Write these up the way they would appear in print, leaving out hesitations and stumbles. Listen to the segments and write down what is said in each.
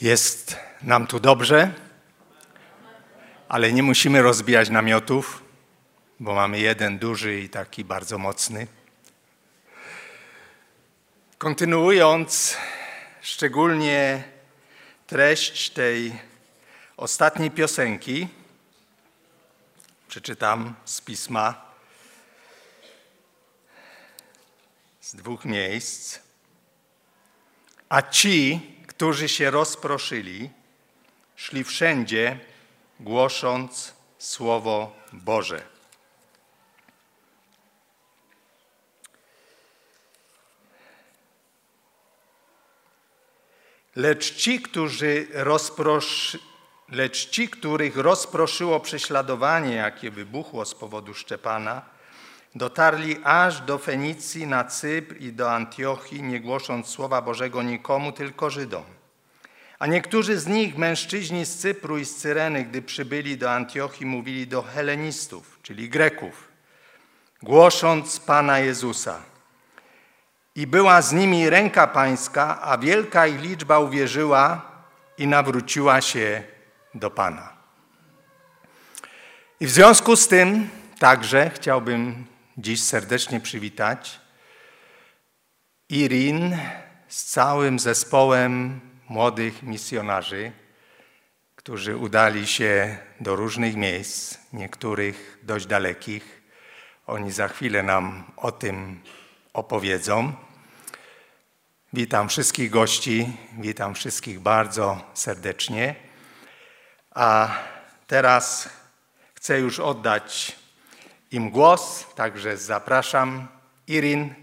Jest nam tu dobrze, ale nie musimy rozbijać namiotów, bo mamy jeden duży i taki bardzo mocny. Kontynuując szczególnie treść tej ostatniej piosenki, przeczytam z Pisma z 2 miejsc. A ci, którzy się rozproszyli, szli wszędzie, głosząc Słowo Boże. Lecz ci, których rozproszyło prześladowanie, jakie wybuchło z powodu Szczepana, dotarli aż do Fenicji, na Cypr i do Antiochii, nie głosząc Słowa Bożego nikomu, tylko Żydom. A niektórzy z nich, mężczyźni z Cypru i z Cyreny, gdy przybyli do Antiochii, mówili do Helenistów, czyli Greków, głosząc Pana Jezusa. I była z nimi ręka Pańska, a wielka ich liczba uwierzyła i nawróciła się do Pana. I w związku z tym także chciałbym dziś serdecznie przywitać Irin z całym zespołem młodych misjonarzy, którzy udali się do różnych miejsc, niektórych dość dalekich. Oni za chwilę nam o tym opowiedzą. Witam wszystkich gości, witam wszystkich bardzo serdecznie. A teraz chcę już oddać im głos, także zapraszam Irin.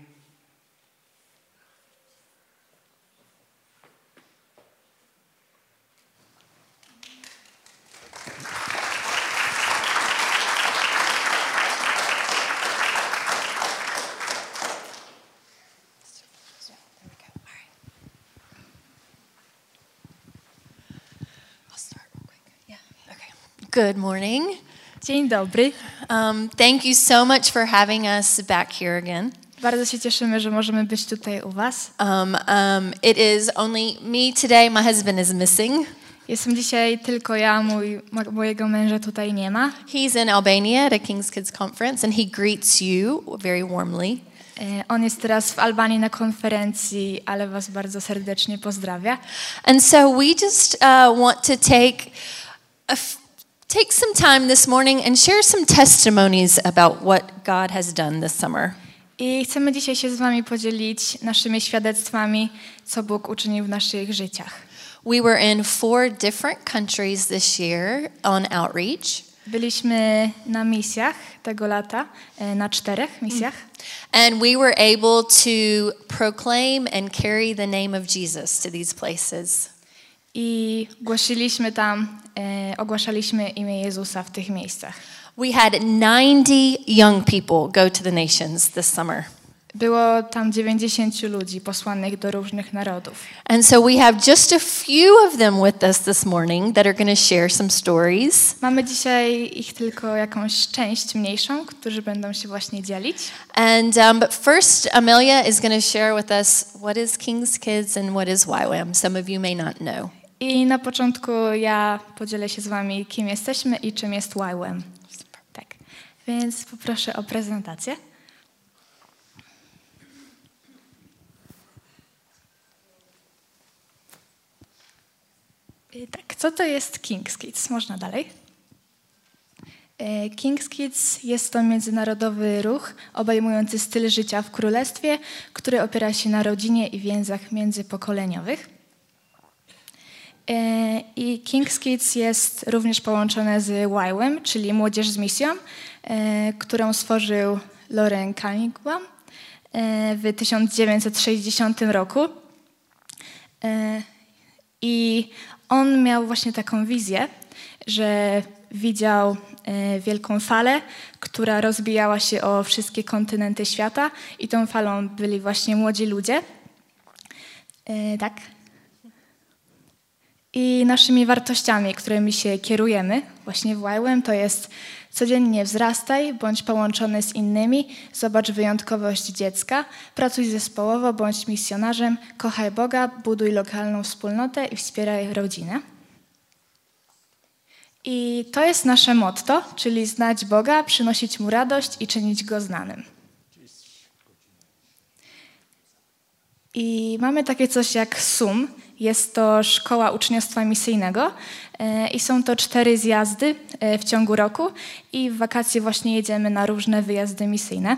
Good morning. Dzień dobry. Thank you so much for having us back here again. Bardzo się cieszymy, że możemy być tutaj u was. It is only me today. My husband is missing. Jestem dzisiaj tylko ja, mojego męża tutaj nie ma. He's in Albania at a King's Kids Conference and he greets you very warmly. On jest teraz w Albanii na konferencji, ale was bardzo serdecznie pozdrawia. And so we just want to take some time this morning and share some testimonies about what God has done this summer. I chcemy dzisiaj się z wami podzielić naszymi świadectwami, co Bóg uczynił w naszych życiach. We were in 4 different countries this year on outreach. Byliśmy na misjach tego lata, na 4 misjach. And we were able to proclaim and carry the name of Jesus to these places. I głosiliśmy tam, ogłaszaliśmy imię Jezusa w tych miejscach. We had 90 young people go to the nations this summer. Było tam 90 ludzi posłanych do różnych narodów. And so we have just a few of them with us this morning that are going to share some stories. Mamy dzisiaj ich tylko jakąś część mniejszą, którzy będą się właśnie dzielić. And but first Amelia is going to share with us what is King's Kids and what is YWAM. Some of you may not know. I na początku ja podzielę się z wami, kim jesteśmy i czym jest YWAM. Tak. Więc poproszę o prezentację. Tak, co to jest King's Kids? Można dalej? King's Kids jest to międzynarodowy ruch obejmujący styl życia w królestwie, który opiera się na rodzinie i więzach międzypokoleniowych. I King's Kids jest również połączone z YWAM, czyli Młodzież z Misją, którą stworzył Loren Cunningham w 1960 roku. I on miał właśnie taką wizję, że widział wielką falę, która rozbijała się o wszystkie kontynenty świata i tą falą byli właśnie młodzi ludzie. Tak. I naszymi wartościami, którymi się kierujemy właśnie w YWAM, to jest codziennie wzrastaj, bądź połączony z innymi, zobacz wyjątkowość dziecka, pracuj zespołowo, bądź misjonarzem, kochaj Boga, buduj lokalną wspólnotę i wspieraj rodzinę. I to jest nasze motto, czyli znać Boga, przynosić Mu radość i czynić Go znanym. I mamy takie coś jak SUM, jest to Szkoła Uczniostwa Misyjnego i są to 4 zjazdy w ciągu roku i w wakacje właśnie jedziemy na różne wyjazdy misyjne.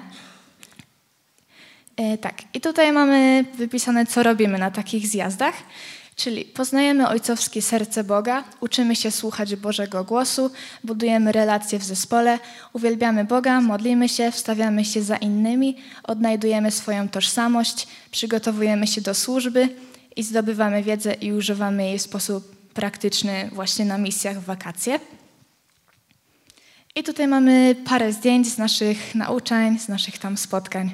Tak, i tutaj mamy wypisane, co robimy na takich zjazdach, czyli poznajemy ojcowskie serce Boga, uczymy się słuchać Bożego głosu, budujemy relacje w zespole, uwielbiamy Boga, modlimy się, wstawiamy się za innymi, odnajdujemy swoją tożsamość, przygotowujemy się do służby i zdobywamy wiedzę i używamy jej w sposób praktyczny właśnie na misjach w wakacje. I tutaj mamy parę zdjęć z naszych nauczań, z naszych tam spotkań.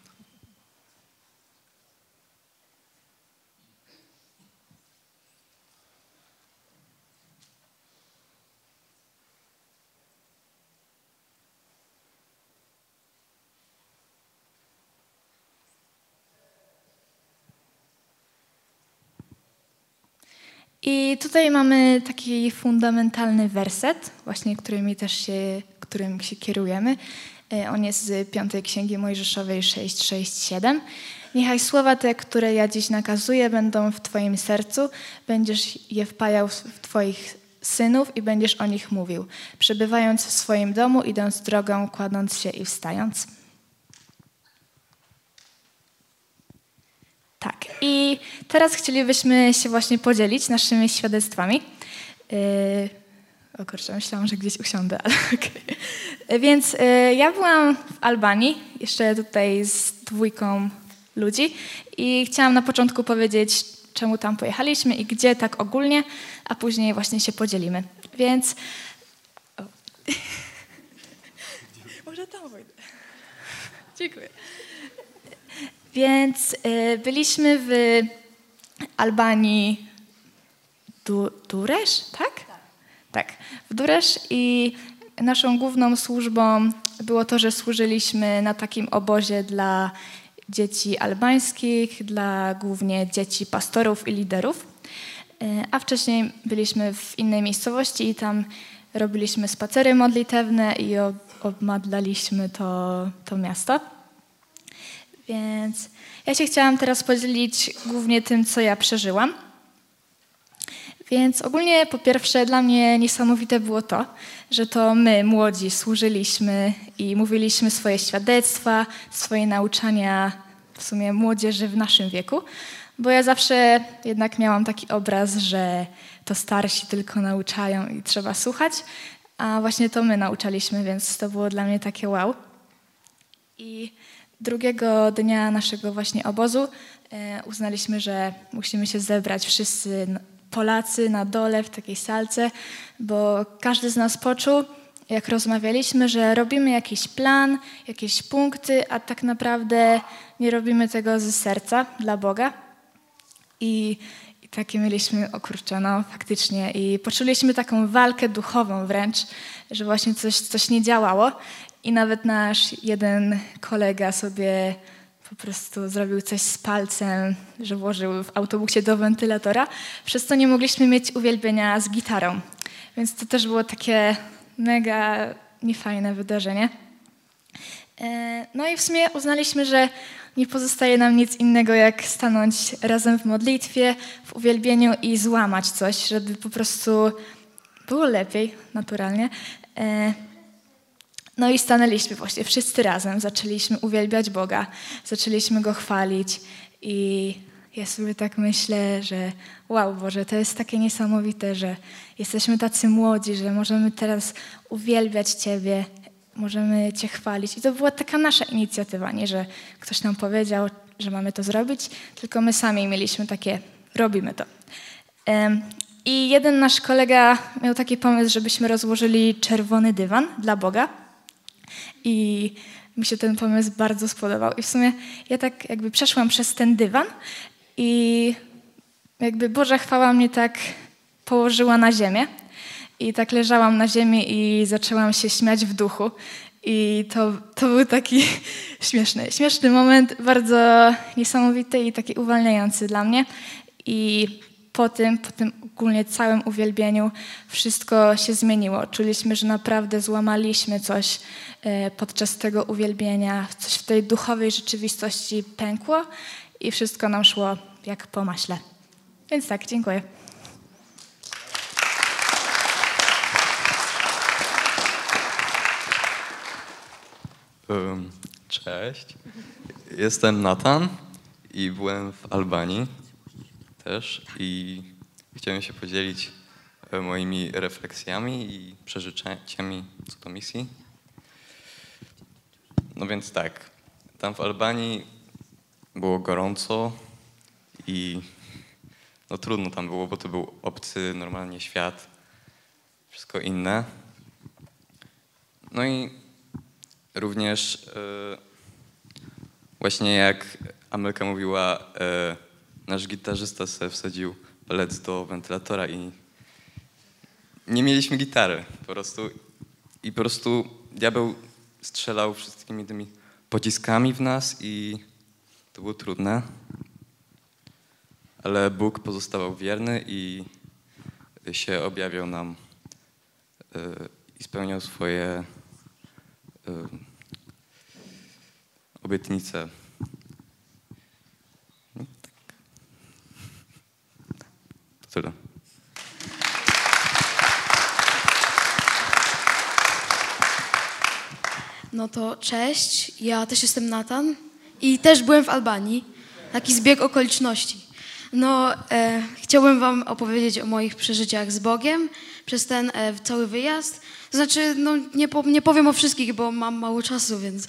I tutaj mamy taki fundamentalny werset, właśnie którym się kierujemy. On jest z 5 Księgi Mojżeszowej 6:6-7. Niechaj słowa te, które ja dziś nakazuję, będą w Twoim sercu, będziesz je wpajał w Twoich synów i będziesz o nich mówił, przebywając w swoim domu, idąc drogą, kładąc się i wstając. Tak, i teraz chcielibyśmy się właśnie podzielić naszymi świadectwami. O kurczę, myślałam, że gdzieś usiądę, ale okej. Więc ja byłam w Albanii, jeszcze tutaj z 2 ludzi i chciałam na początku powiedzieć, czemu tam pojechaliśmy i gdzie tak ogólnie, a później właśnie się podzielimy. Więc... Może tam pójdę. Dziękuję. Więc byliśmy w Albanii Durrës, tak? Tak, w Durrës i naszą główną służbą było to, że służyliśmy na takim obozie dla dzieci albańskich, dla głównie dzieci pastorów i liderów. A wcześniej byliśmy w innej miejscowości i tam robiliśmy spacery modlitewne i obmadlaliśmy to miasto. Więc ja się chciałam teraz podzielić głównie tym, co ja przeżyłam. Więc ogólnie po pierwsze dla mnie niesamowite było to, że to my, młodzi, służyliśmy i mówiliśmy swoje świadectwa, swoje nauczania w sumie młodzieży w naszym wieku, bo ja zawsze jednak miałam taki obraz, że to starsi tylko nauczają i trzeba słuchać, a właśnie to my nauczaliśmy, więc to było dla mnie takie wow. I drugiego dnia naszego właśnie obozu uznaliśmy, że musimy się zebrać wszyscy Polacy na dole w takiej salce, bo każdy z nas poczuł, jak rozmawialiśmy, że robimy jakiś plan, jakieś punkty, a tak naprawdę nie robimy tego ze serca dla Boga. I takie mieliśmy, o kurczę, no faktycznie. I poczuliśmy taką walkę duchową wręcz, że właśnie coś nie działało. I nawet nasz jeden kolega sobie po prostu zrobił coś z palcem, że włożył w autobusie do wentylatora, przez co nie mogliśmy mieć uwielbienia z gitarą. Więc to też było takie mega niefajne wydarzenie. No i w sumie uznaliśmy, że nie pozostaje nam nic innego, jak stanąć razem w modlitwie, w uwielbieniu i złamać coś, żeby po prostu było lepiej, naturalnie. No i stanęliśmy właśnie wszyscy razem, zaczęliśmy uwielbiać Boga, zaczęliśmy Go chwalić i ja sobie tak myślę, że wow Boże, to jest takie niesamowite, że jesteśmy tacy młodzi, że możemy teraz uwielbiać Ciebie, możemy Cię chwalić. I to była taka nasza inicjatywa, nie że ktoś nam powiedział, że mamy to zrobić, tylko my sami mieliśmy takie, robimy to. I jeden nasz kolega miał taki pomysł, żebyśmy rozłożyli czerwony dywan dla Boga. I mi się ten pomysł bardzo spodobał. I w sumie ja tak jakby przeszłam przez ten dywan i jakby Boża chwała mnie tak położyła na ziemię. I tak leżałam na ziemi i zaczęłam się śmiać w duchu. I to był taki śmieszny moment, bardzo niesamowity i taki uwalniający dla mnie. I po tym ogólnie całym uwielbieniu wszystko się zmieniło. Czuliśmy, że naprawdę złamaliśmy coś podczas tego uwielbienia, coś w tej duchowej rzeczywistości pękło i wszystko nam szło jak po maśle. Więc tak, dziękuję. Cześć, jestem Nathan i byłem w Albanii też i chciałem się podzielić moimi refleksjami i przeżyciami co do misji. No więc tak, tam w Albanii było gorąco i no trudno tam było, bo to był obcy normalnie świat, wszystko inne. No i również właśnie jak Amelka mówiła, nasz gitarzysta sobie wsadził palec do wentylatora i nie mieliśmy gitary po prostu diabeł strzelał wszystkimi tymi pociskami w nas i to było trudne, ale Bóg pozostawał wierny i się objawiał nam i spełniał swoje obietnice. No, tak. To tyle. No to cześć, ja też jestem Nathan i też byłem w Albanii. Taki zbieg okoliczności. No, chciałbym wam opowiedzieć o moich przeżyciach z Bogiem przez ten cały wyjazd. To znaczy, no, nie powiem o wszystkich, bo mam mało czasu, więc...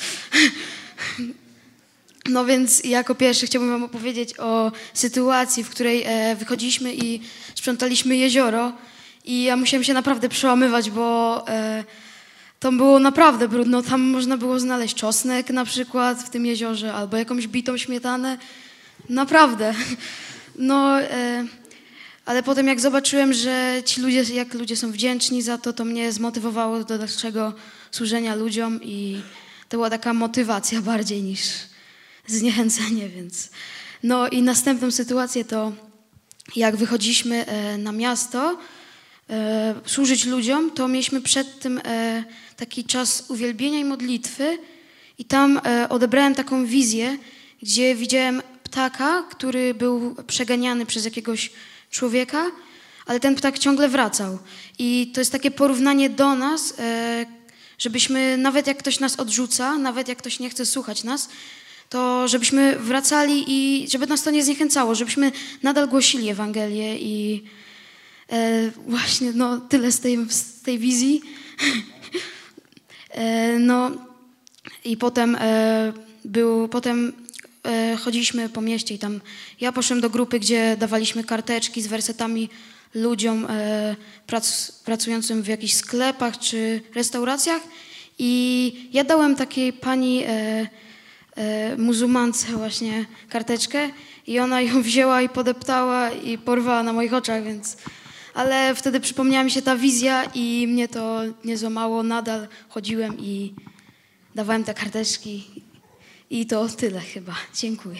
No więc jako pierwszy chciałbym wam opowiedzieć o sytuacji, w której wychodziliśmy i sprzątaliśmy jezioro i ja musiałem się naprawdę przełamywać, bo to było naprawdę brudno. Tam można było znaleźć czosnek na przykład w tym jeziorze albo jakąś bitą śmietanę. Naprawdę. No, ale potem jak zobaczyłem, że ci ludzie, jak ludzie są wdzięczni za to, to mnie zmotywowało do dalszego służenia ludziom i to była taka motywacja bardziej niż zniechęcenie, więc... No i następną sytuację to jak wychodziliśmy na miasto służyć ludziom, to mieliśmy przed tym taki czas uwielbienia i modlitwy i tam odebrałem taką wizję, gdzie widziałem ptaka, który był przeganiany przez jakiegoś człowieka, ale ten ptak ciągle wracał. I to jest takie porównanie do nas, żebyśmy, nawet jak ktoś nas odrzuca, nawet jak ktoś nie chce słuchać nas, to żebyśmy wracali i żeby nas to nie zniechęcało, żebyśmy nadal głosili Ewangelię i właśnie no, tyle z tej wizji. No i potem chodziliśmy po mieście i tam ja poszedłem do grupy, gdzie dawaliśmy karteczki z wersetami ludziom pracującym w jakichś sklepach czy restauracjach i ja dałem takiej pani muzułmance właśnie karteczkę i ona ją wzięła i podeptała i porwała na moich oczach, więc... Ale wtedy przypomniała mi się ta wizja i mnie to nie złamało. Nadal chodziłem i dawałem te karteczki i to tyle chyba. Dziękuję.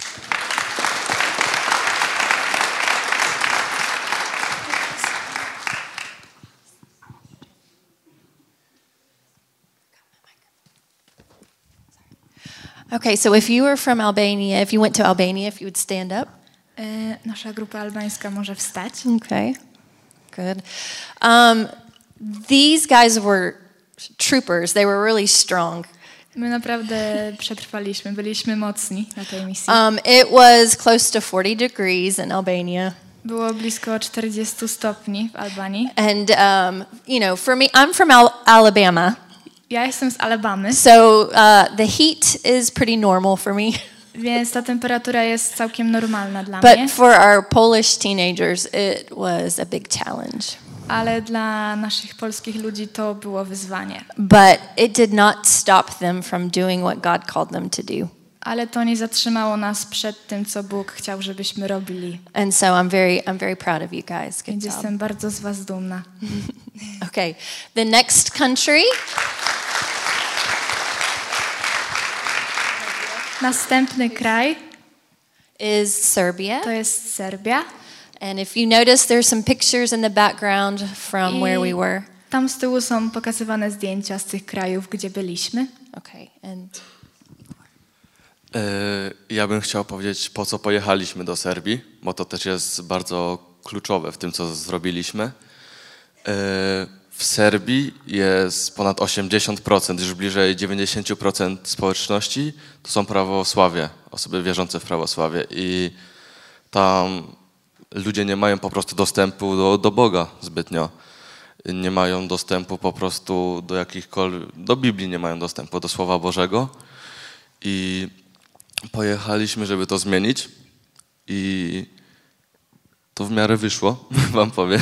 Okay, so if you were from Albania, if you went to Albania, if you would stand up. Nasza grupa albańska może wstać. Okay, good. These guys were troopers. They were really strong. My naprawdę przetrwaliśmy, byliśmy mocni na tej misji. It was close to 40 degrees in Albania. Było blisko 40 stopni w Albanii. And, you know, for me, I'm from Alabama. Ja jestem z Alabamy. So the heat is pretty normal for me. Więc ta temperatura jest całkiem normalna dla But mnie. for our Polish teenagers, it was a big challenge. Ale dla naszych polskich ludzi to było wyzwanie. But it did not stop them from doing what God called them to do. Ale to nie zatrzymało nas przed tym, co Bóg chciał, żebyśmy robili. And so I'm very proud of you guys. Good Więc job. jestem bardzo z was dumna. Okay, the next country Następny kraj is Serbia. to jest Serbia. And if you notice, there's some pictures in the background from where we were. Tam z tyłu są pokazywane zdjęcia z tych krajów, gdzie byliśmy. Okay, and Ja bym chciał powiedzieć, po co pojechaliśmy do Serbii, bo to też jest bardzo kluczowe w tym, co zrobiliśmy. W Serbii jest ponad 80%, już bliżej 90% społeczności to są prawosławie, osoby wierzące w prawosławie i tam ludzie nie mają po prostu dostępu do Boga zbytnio. Nie mają dostępu po prostu do do Biblii nie mają dostępu, do Słowa Bożego i pojechaliśmy, żeby to zmienić i to w miarę wyszło, wam powiem.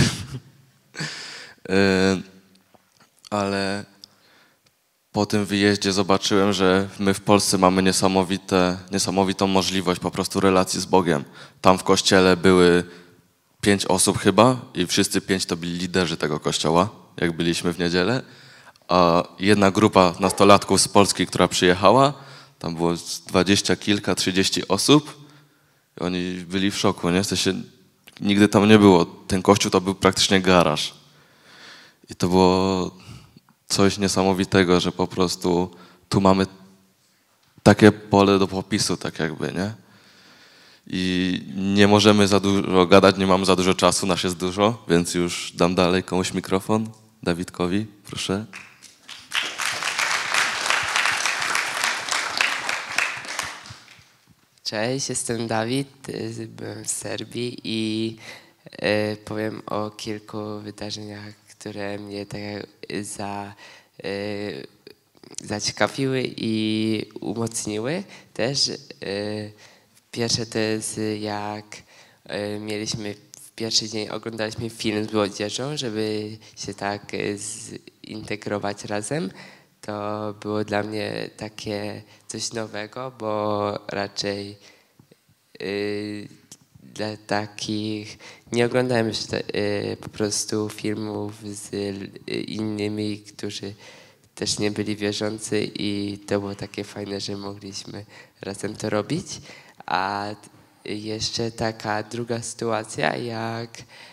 Ale po tym wyjeździe zobaczyłem, że my w Polsce mamy niesamowitą możliwość po prostu relacji z Bogiem. Tam w kościele były 5 osób chyba i wszyscy 5 to byli liderzy tego kościoła, jak byliśmy w niedzielę. A jedna grupa nastolatków z Polski, która przyjechała, tam było 20 kilka, 30 osób i oni byli w szoku, nie? W sensie, nigdy tam nie było. Ten kościół to był praktycznie garaż. I to było coś niesamowitego, że po prostu tu mamy takie pole do popisu, tak jakby, nie? I nie możemy za dużo gadać, nie mamy za dużo czasu, nas jest dużo, więc już dam dalej komuś mikrofon. Dawidkowi, proszę. Cześć, jestem Dawid, byłem w Serbii i powiem o kilku wydarzeniach, które mnie tak zaciekawiły i umocniły też. Pierwsze to jest jak mieliśmy w pierwszy dzień oglądaliśmy film z młodzieżą, żeby się tak zintegrować razem. To było dla mnie takie coś nowego, bo raczej dla takich nie oglądałem jeszcze po prostu filmów z innymi, którzy też nie byli wierzący i to było takie fajne, że mogliśmy razem to robić. A jeszcze taka druga sytuacja, jak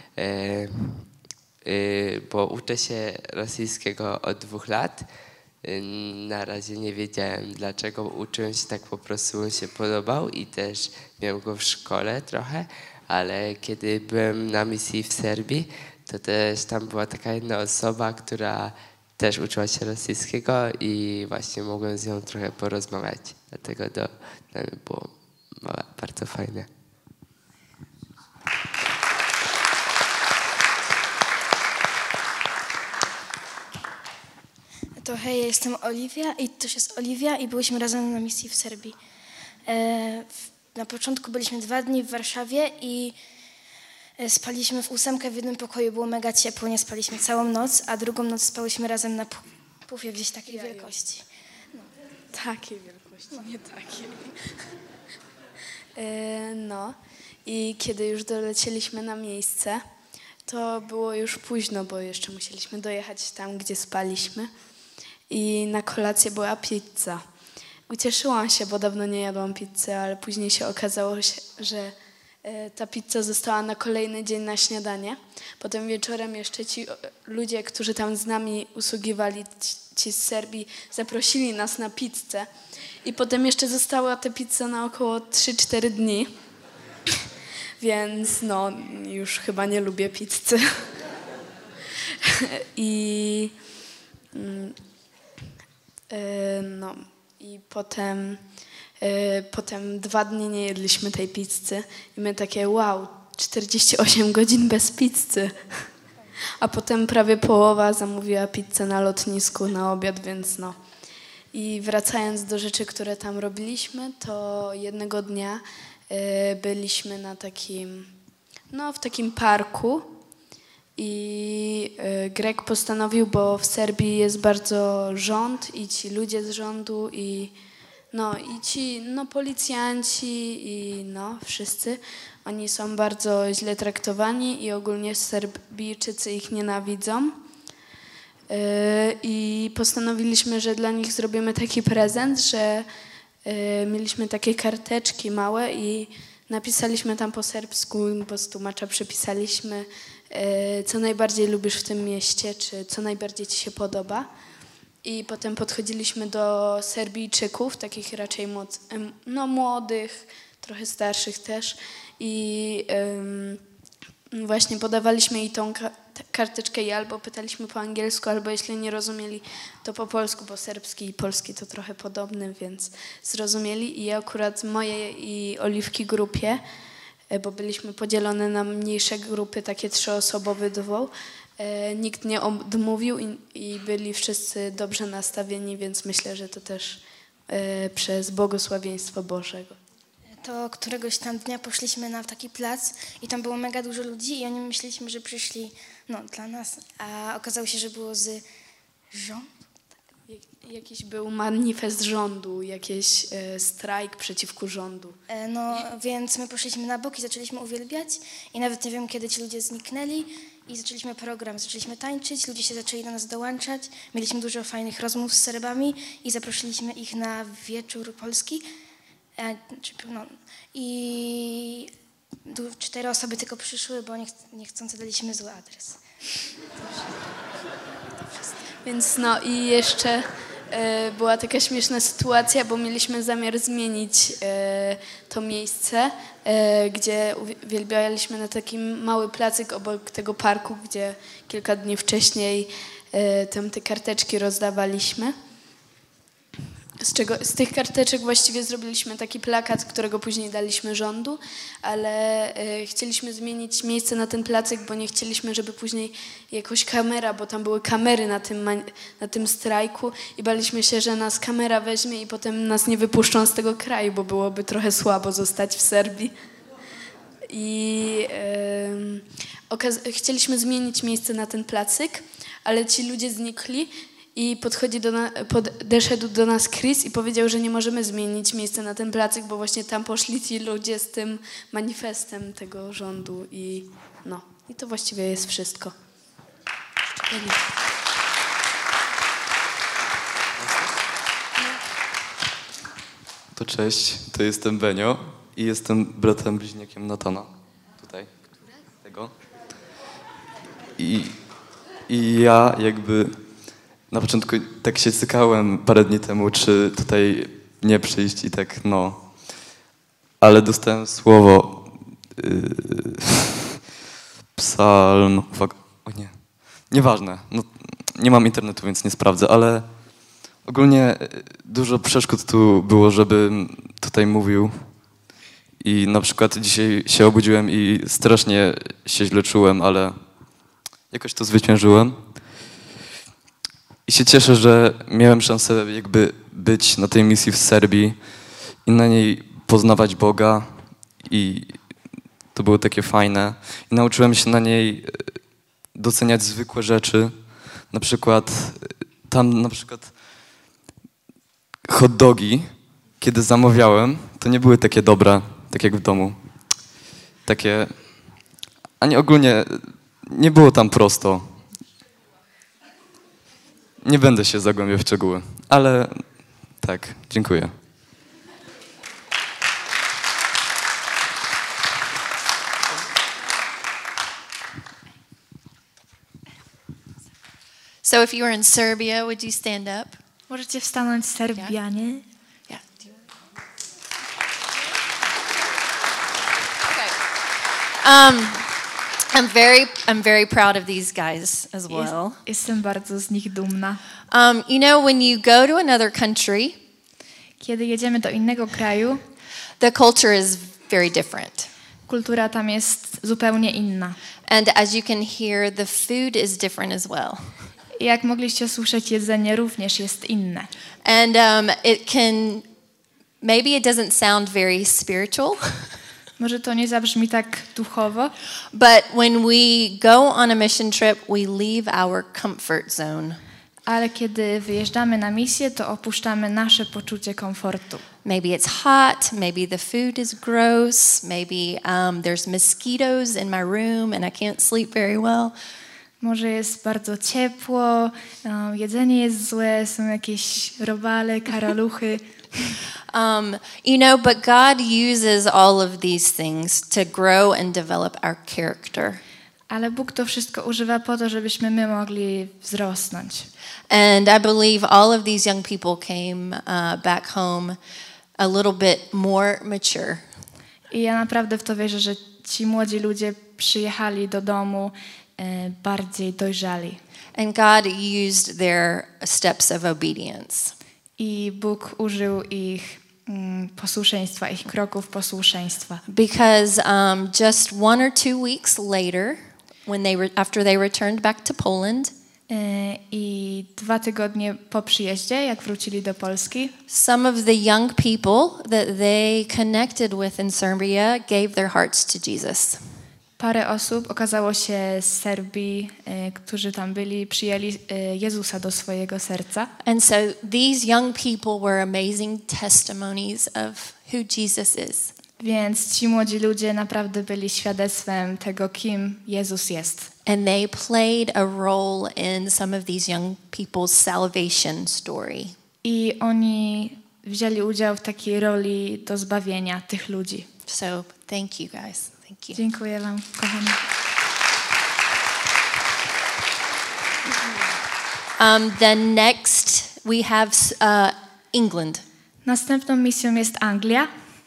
bo uczę się rosyjskiego od 2 lat. Na razie nie wiedziałem dlaczego, uczyłem się tak po prostu, mi się podobał i też miałem go w szkole trochę, ale kiedy byłem na misji w Serbii, to też tam była taka jedna osoba, która też uczyła się rosyjskiego i właśnie mogłem z nią trochę porozmawiać, dlatego to dla mnie było bardzo fajne. To hej, jestem Oliwia i to jest Oliwia i byliśmy razem na misji w Serbii. Na początku byliśmy 2 dni w Warszawie i spaliśmy w 8 w jednym pokoju, było mega ciepło, nie spaliśmy całą noc, a drugą noc spałyśmy razem na pufie gdzieś takiej wielkości. No. Takiej wielkości, nie takiej. No i kiedy już dolecieliśmy na miejsce, to było już późno, bo jeszcze musieliśmy dojechać tam, gdzie spaliśmy. I na kolację była pizza. Ucieszyłam się, bo dawno nie jadłam pizzy, ale później się okazało, że ta pizza została na kolejny dzień na śniadanie. Potem wieczorem jeszcze ci ludzie, którzy tam z nami usługiwali, ci z Serbii, zaprosili nas na pizzę. I potem jeszcze została ta pizza na około 3-4 dni. Więc no, już chyba nie lubię pizzy. I potem 2 dni nie jedliśmy tej pizzy i my takie wow, 48 godzin bez pizzy. A potem prawie połowa zamówiła pizzę na lotnisku na obiad, więc no. I wracając do rzeczy, które tam robiliśmy, to jednego dnia byliśmy na w takim parku i Greg postanowił, bo w Serbii jest bardzo rząd i ci ludzie z rządu i ci policjanci i wszyscy, oni są bardzo źle traktowani i ogólnie Serbijczycy ich nienawidzą. i postanowiliśmy, że dla nich zrobimy taki prezent, że mieliśmy takie karteczki małe i napisaliśmy tam po serbsku, bo z tłumacza przepisaliśmy, co najbardziej lubisz w tym mieście, czy co najbardziej ci się podoba. I potem podchodziliśmy do Serbijczyków, takich raczej młodych, trochę starszych też. I właśnie podawaliśmy jej tą karteczkę i albo pytaliśmy po angielsku, albo jeśli nie rozumieli, to po polsku, bo serbski i polski to trochę podobne, więc zrozumieli. I akurat mojej i Oliwki grupie, bo byliśmy podzielone na mniejsze grupy, takie 3-osobowe, nikt nie odmówił i byli wszyscy dobrze nastawieni, więc myślę, że to też przez błogosławieństwo Bożego. To któregoś tam dnia poszliśmy na taki plac i tam było mega dużo ludzi i oni myśleliśmy, że przyszli dla nas, a okazało się, że było z rządu. Jakiś był manifest rządu, jakiś strajk przeciwko rządu. Więc my poszliśmy na bok i zaczęliśmy uwielbiać i nawet nie wiem, kiedy ci ludzie zniknęli i zaczęliśmy program, zaczęliśmy tańczyć, ludzie się zaczęli do nas dołączać, mieliśmy dużo fajnych rozmów z Serbami i zaprosiliśmy ich na wieczór polski. I 4 osoby tylko przyszły, bo niechcący daliśmy zły adres. Więc i jeszcze była taka śmieszna sytuacja, bo mieliśmy zamiar zmienić to miejsce, gdzie uwielbialiśmy na taki mały placyk obok tego parku, gdzie kilka dni wcześniej tam te karteczki rozdawaliśmy. Z tych karteczek właściwie zrobiliśmy taki plakat, którego później daliśmy rządu, ale chcieliśmy zmienić miejsce na ten placyk, bo nie chcieliśmy, żeby później jakoś kamera, bo tam były kamery na tym strajku i baliśmy się, że nas kamera weźmie i potem nas nie wypuszczą z tego kraju, bo byłoby trochę słabo zostać w Serbii. I chcieliśmy zmienić miejsce na ten placyk, ale ci ludzie znikli. I podeszedł do nas Chris i powiedział, że nie możemy zmienić miejsca na ten placyk, bo właśnie tam poszli ci ludzie z tym manifestem tego rządu i to właściwie jest wszystko. To cześć, to jestem Benio i jestem bratem bliźniakiem Natana. Tutaj. Tego. I ja jakby na początku tak się cykałem parę dni temu, czy tutaj nie przyjść i tak ale dostałem słowo psalm, uwaga, nieważne, nie mam internetu, więc nie sprawdzę, ale ogólnie dużo przeszkód tu było, żebym tutaj mówił i na przykład dzisiaj się obudziłem i strasznie się źle czułem, ale jakoś to zwyciężyłem. I się cieszę, że miałem szansę jakby być na tej misji w Serbii i na niej poznawać Boga i to było takie fajne. I nauczyłem się na niej doceniać zwykłe rzeczy. Na przykład hot dogi, kiedy zamawiałem, to nie były takie dobre, tak jak w domu. Takie, ogólnie nie było tam prosto. Nie będę się zagłębiał w szczegóły, ale tak, dziękuję. So if you were in Serbia, would you stand up? Możecie wstanąć, Serbianie. Yeah. Okay. I'm very proud of these guys as well. Jestem bardzo z nich dumna. When you go to another country, kiedy jedziemy do innego kraju, the culture is very different. Kultura tam jest zupełnie inna. And as you can hear, the food is different as well. I jak mogliście słyszeć, jedzenie również jest inne. And maybe it doesn't sound very spiritual. Może to nie zabrzmi tak duchowo, but when we go on a mission trip, we leave our comfort zone. Ale kiedy wyjeżdżamy na misję, to opuszczamy nasze poczucie komfortu. Maybe it's hot, maybe the food is gross, maybe there's mosquitoes in my room and I can't sleep very well. Może jest bardzo ciepło, jedzenie jest złe, są jakieś robale, karaluchy. But God uses all of these things to grow and develop our character. Ale Bóg to wszystko używa po to, żebyśmy my mogli wzrosnąć. And I believe all of these young people came back home a little bit more mature. I ja naprawdę w to wierzę, że ci młodzi ludzie przyjechali do domu bardziej dojrzali. And God used their steps of obedience. I Bóg użył ich posłuszeństwa, ich kroków posłuszeństwa. Because just 1 or 2 weeks later, after they returned back to Poland, I 2 tygodnie po przyjeździe, jak wrócili do Polski, some of the young people that they connected with in Serbia gave their hearts to Jesus. parę osób okazało się z Serbii, którzy tam byli, przyjęli Jezusa do swojego serca. And so these young people were amazing testimonies of who Jesus is. Więc ci młodzi ludzie naprawdę byli świadectwem tego, kim Jezus jest. And they played a role in some of these young people's salvation story. I oni wzięli udział w takiej roli do zbawienia tych ludzi. So thank you guys. Thank you. Dziękuję wam, kochani. The next we have England. Następną misją jest Anglia.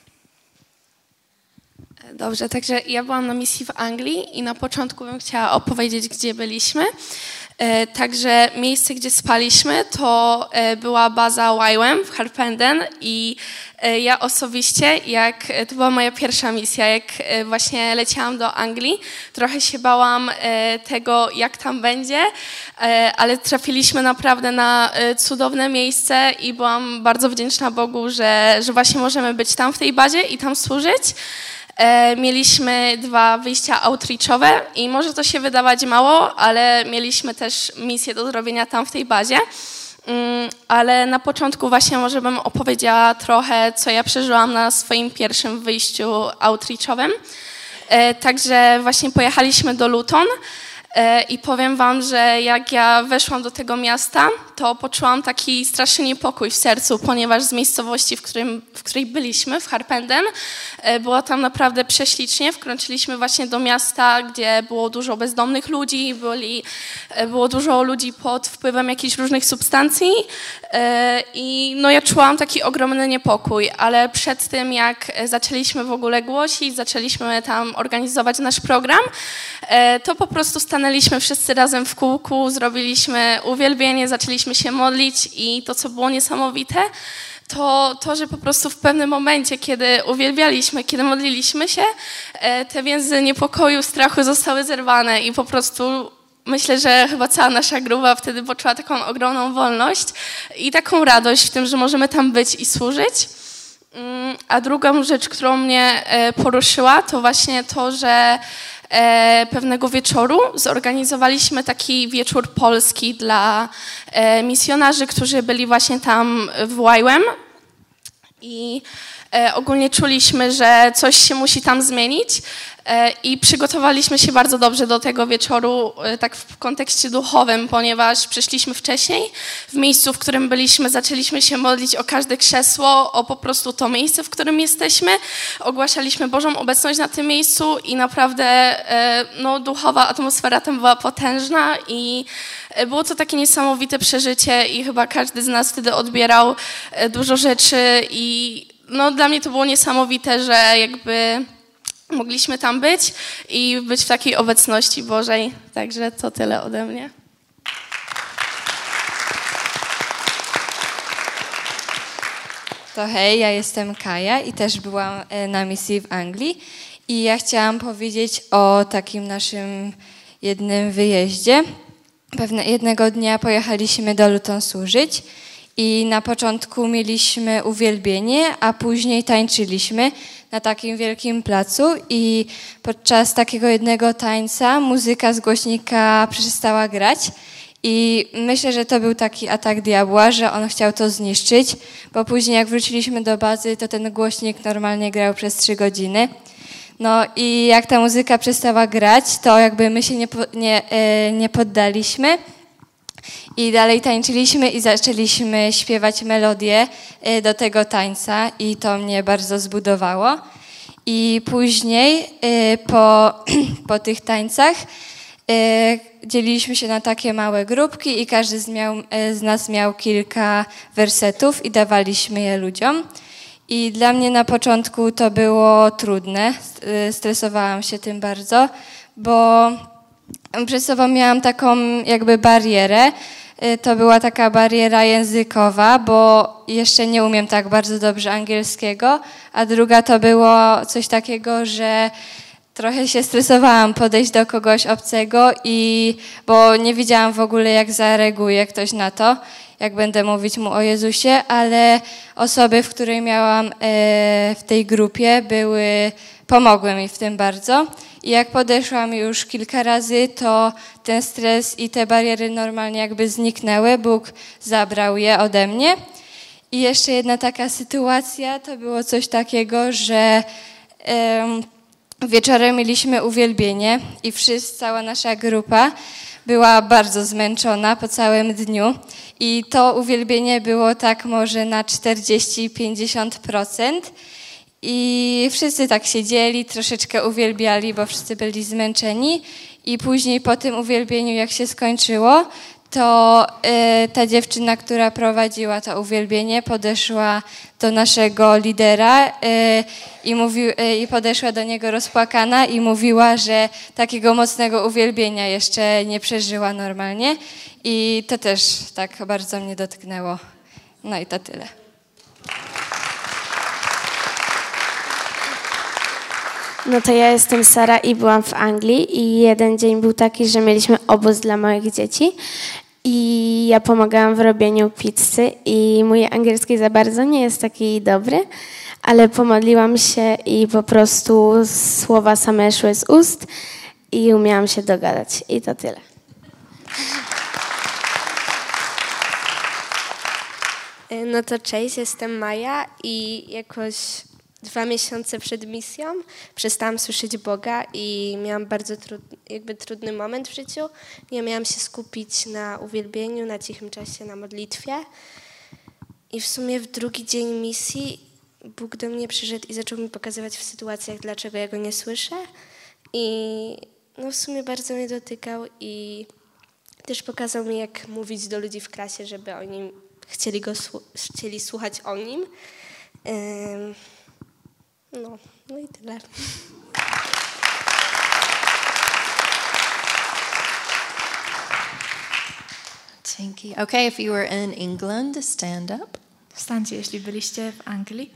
Dobrze, także ja byłam na misji w Anglii i na początku bym chciała opowiedzieć, gdzie byliśmy. Także miejsce, gdzie spaliśmy, to była baza YWAM w Harpenden i ja osobiście, to była moja pierwsza misja, jak właśnie leciałam do Anglii, trochę się bałam tego, jak tam będzie, ale trafiliśmy naprawdę na cudowne miejsce i byłam bardzo wdzięczna Bogu, że właśnie możemy być tam w tej bazie i tam służyć. Mieliśmy 2 wyjścia outreachowe i może to się wydawać mało, ale mieliśmy też misję do zrobienia tam w tej bazie. Ale na początku właśnie może bym opowiedziała trochę, co ja przeżyłam na swoim pierwszym wyjściu outreachowym. Także właśnie pojechaliśmy do Luton i powiem wam, że jak ja weszłam do tego miasta, to poczułam taki straszny niepokój w sercu, ponieważ z miejscowości, w której byliśmy, w Harpenden, było tam naprawdę prześlicznie. Wkroczyliśmy właśnie do miasta, gdzie było dużo bezdomnych ludzi, było dużo ludzi pod wpływem jakichś różnych substancji i ja czułam taki ogromny niepokój, ale przed tym, jak zaczęliśmy w ogóle głosić, zaczęliśmy tam organizować nasz program, to po prostu stanęliśmy wszyscy razem w kółku, zrobiliśmy uwielbienie, zaczęliśmy się modlić i to, co było niesamowite, to, że po prostu w pewnym momencie, kiedy uwielbialiśmy, kiedy modliliśmy się, te więzy niepokoju, strachu zostały zerwane i po prostu myślę, że chyba cała nasza grupa wtedy poczuła taką ogromną wolność i taką radość w tym, że możemy tam być i służyć. A drugą rzecz, którą mnie poruszyła, to właśnie to, że pewnego wieczoru zorganizowaliśmy taki wieczór polski dla misjonarzy, którzy byli właśnie tam w YWAM i ogólnie czuliśmy, że coś się musi tam zmienić i przygotowaliśmy się bardzo dobrze do tego wieczoru tak w kontekście duchowym, ponieważ przyszliśmy wcześniej, w miejscu, w którym byliśmy, zaczęliśmy się modlić o każde krzesło, o po prostu to miejsce, w którym jesteśmy, ogłaszaliśmy Bożą obecność na tym miejscu i naprawdę duchowa atmosfera tam była potężna i było to takie niesamowite przeżycie i chyba każdy z nas wtedy odbierał dużo rzeczy i dla mnie to było niesamowite, że jakby mogliśmy tam być i być w takiej obecności Bożej. Także to tyle ode mnie. To hej, ja jestem Kaja i też byłam na misji w Anglii i ja chciałam powiedzieć o takim naszym jednym wyjeździe. Jednego dnia pojechaliśmy do Luton służyć i na początku mieliśmy uwielbienie, a później tańczyliśmy na takim wielkim placu i podczas takiego jednego tańca muzyka z głośnika przestała grać i myślę, że to był taki atak diabła, że on chciał to zniszczyć, bo później jak wróciliśmy do bazy, to ten głośnik normalnie grał przez 3 godziny. No i jak ta muzyka przestała grać, to jakby my się nie poddaliśmy i dalej tańczyliśmy i zaczęliśmy śpiewać melodię do tego tańca i to mnie bardzo zbudowało. I później po tych tańcach dzieliliśmy się na takie małe grupki i każdy z nas miał kilka wersetów i dawaliśmy je ludziom. I dla mnie na początku to było trudne, stresowałam się tym bardzo, bo przed sobą miałam taką jakby barierę. To była taka bariera językowa, bo jeszcze nie umiem tak bardzo dobrze angielskiego, a druga to było coś takiego, że trochę się stresowałam podejść do kogoś obcego, bo nie wiedziałam w ogóle, jak zareaguje ktoś na to, jak będę mówić mu o Jezusie, ale osoby, w której miałam w tej grupie, pomogły mi w tym bardzo. I jak podeszłam już kilka razy, to ten stres i te bariery normalnie jakby zniknęły. Bóg zabrał je ode mnie. I jeszcze jedna taka sytuacja, to było coś takiego, że wieczorem mieliśmy uwielbienie i cała nasza grupa była bardzo zmęczona po całym dniu. I to uwielbienie było tak może na 40-50%. I wszyscy tak siedzieli, troszeczkę uwielbiali, bo wszyscy byli zmęczeni. I później po tym uwielbieniu, jak się skończyło, to ta dziewczyna, która prowadziła to uwielbienie, podeszła do naszego lidera i podeszła do niego rozpłakana i mówiła, że takiego mocnego uwielbienia jeszcze nie przeżyła normalnie. I to też tak bardzo mnie dotknęło. No i to tyle. No to ja jestem Sara i byłam w Anglii i jeden dzień był taki, że mieliśmy obóz dla małych dzieci i ja pomagałam w robieniu pizzy i mój angielski za bardzo nie jest taki dobry, ale pomodliłam się i po prostu słowa same szły z ust i umiałam się dogadać i to tyle. No to cześć, jestem Maja i jakoś 2 miesiące przed misją przestałam słyszeć Boga i miałam bardzo trudny moment w życiu. Ja miałam się skupić na uwielbieniu, na cichym czasie, na modlitwie. I w sumie w drugi dzień misji Bóg do mnie przyszedł i zaczął mi pokazywać w sytuacjach, dlaczego ja Go nie słyszę. I no w sumie bardzo mnie dotykał i też pokazał mi, jak mówić do ludzi w klasie, żeby oni chcieli słuchać o Nim. No i tyle. Thank you. Okay, if you were in England, stand up. Wstańcie, jeśli byliście w Anglii.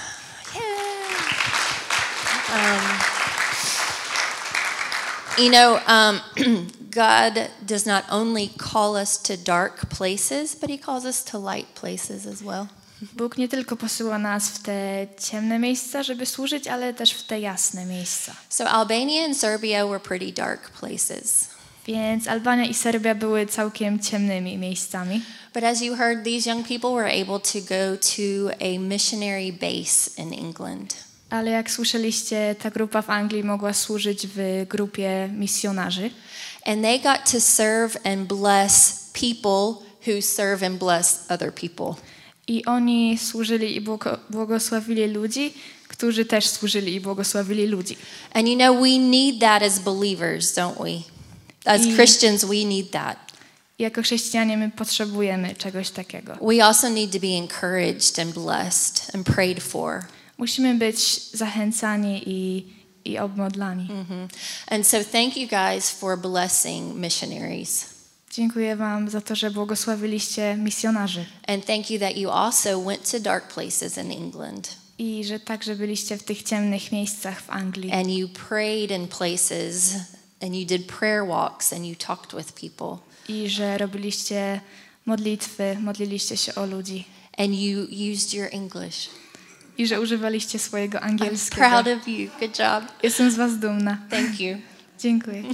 God does not only call us to dark places, but He calls us to light places as well. Bóg nie tylko posyła nas w te ciemne miejsca, żeby służyć, ale też w te jasne miejsca. So Albania and Serbia were pretty dark places. Więc Albania i Serbia były całkiem ciemnymi miejscami. But as you heard, these young people were able to go to a missionary base in England. Ale jak słyszeliście, ta grupa w Anglii mogła służyć w grupie misjonarzy. And they got to serve and bless people who serve and bless other people. I oni służyli i błogosławili ludzi, którzy też służyli i błogosławili ludzi. And we need that as believers, don't we? As Christians, we need that. Jako chrześcijanie my potrzebujemy czegoś takiego. We also need to be encouraged and blessed and prayed for. Musimy być zachęcani i obmodlani. And so thank you guys for blessing missionaries. Dziękuję wam za to, że błogosławiliście misjonarzy. And thank you that you also went to dark places in England. I że także byliście w tych ciemnych miejscach w Anglii. And you prayed in places and you did prayer walks and you talked with people. I że robiliście modlitwy, modliliście się o ludzi. And you used your English. I że używaliście swojego angielskiego. I'm proud of you. Good job. Jestem z was dumna. Thank you. Dziękuję.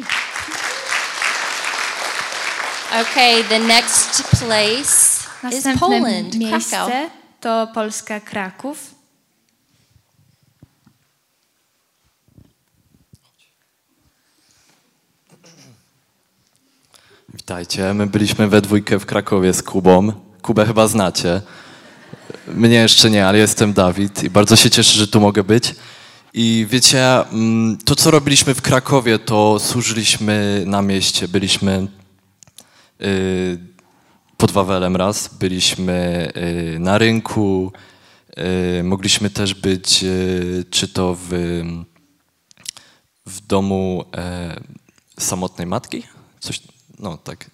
Okay, the next place is Poland, miejsce Kraków. to Polska, Kraków. Witajcie, my byliśmy we dwójkę w Krakowie z Kubą. Kubę chyba znacie. Mnie jeszcze nie, ale jestem Dawid i bardzo się cieszę, że tu mogę być. I wiecie, to co robiliśmy w Krakowie, to służyliśmy na mieście. Byliśmy pod Wawelem raz, byliśmy na rynku, mogliśmy też być czy to w domu samotnej matki, coś, no tak.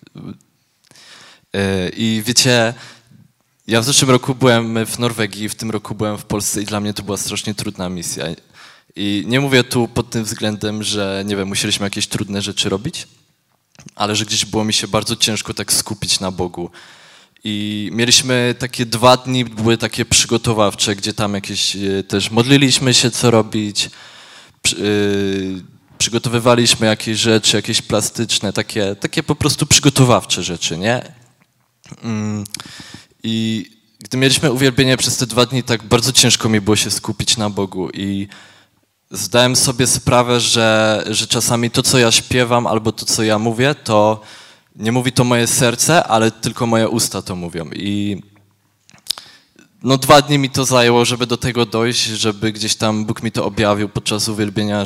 I wiecie, ja w zeszłym roku byłem w Norwegii, w tym roku byłem w Polsce i dla mnie to była strasznie trudna misja. I nie mówię tu pod tym względem, że nie wiem, musieliśmy jakieś trudne rzeczy robić, ale że gdzieś było mi się bardzo ciężko tak skupić na Bogu. I mieliśmy takie 2 dni, były takie przygotowawcze, gdzie tam jakieś też modliliśmy się, co robić, przygotowywaliśmy jakieś rzeczy, jakieś plastyczne, takie po prostu przygotowawcze rzeczy, nie? I gdy mieliśmy uwielbienie przez te 2 dni, tak bardzo ciężko mi było się skupić na Bogu i zdałem sobie sprawę, że czasami to, co ja śpiewam albo to, co ja mówię, to nie mówi to moje serce, ale tylko moje usta to mówią. I no 2 dni mi to zajęło, żeby do tego dojść, żeby gdzieś tam Bóg mi to objawił podczas uwielbienia,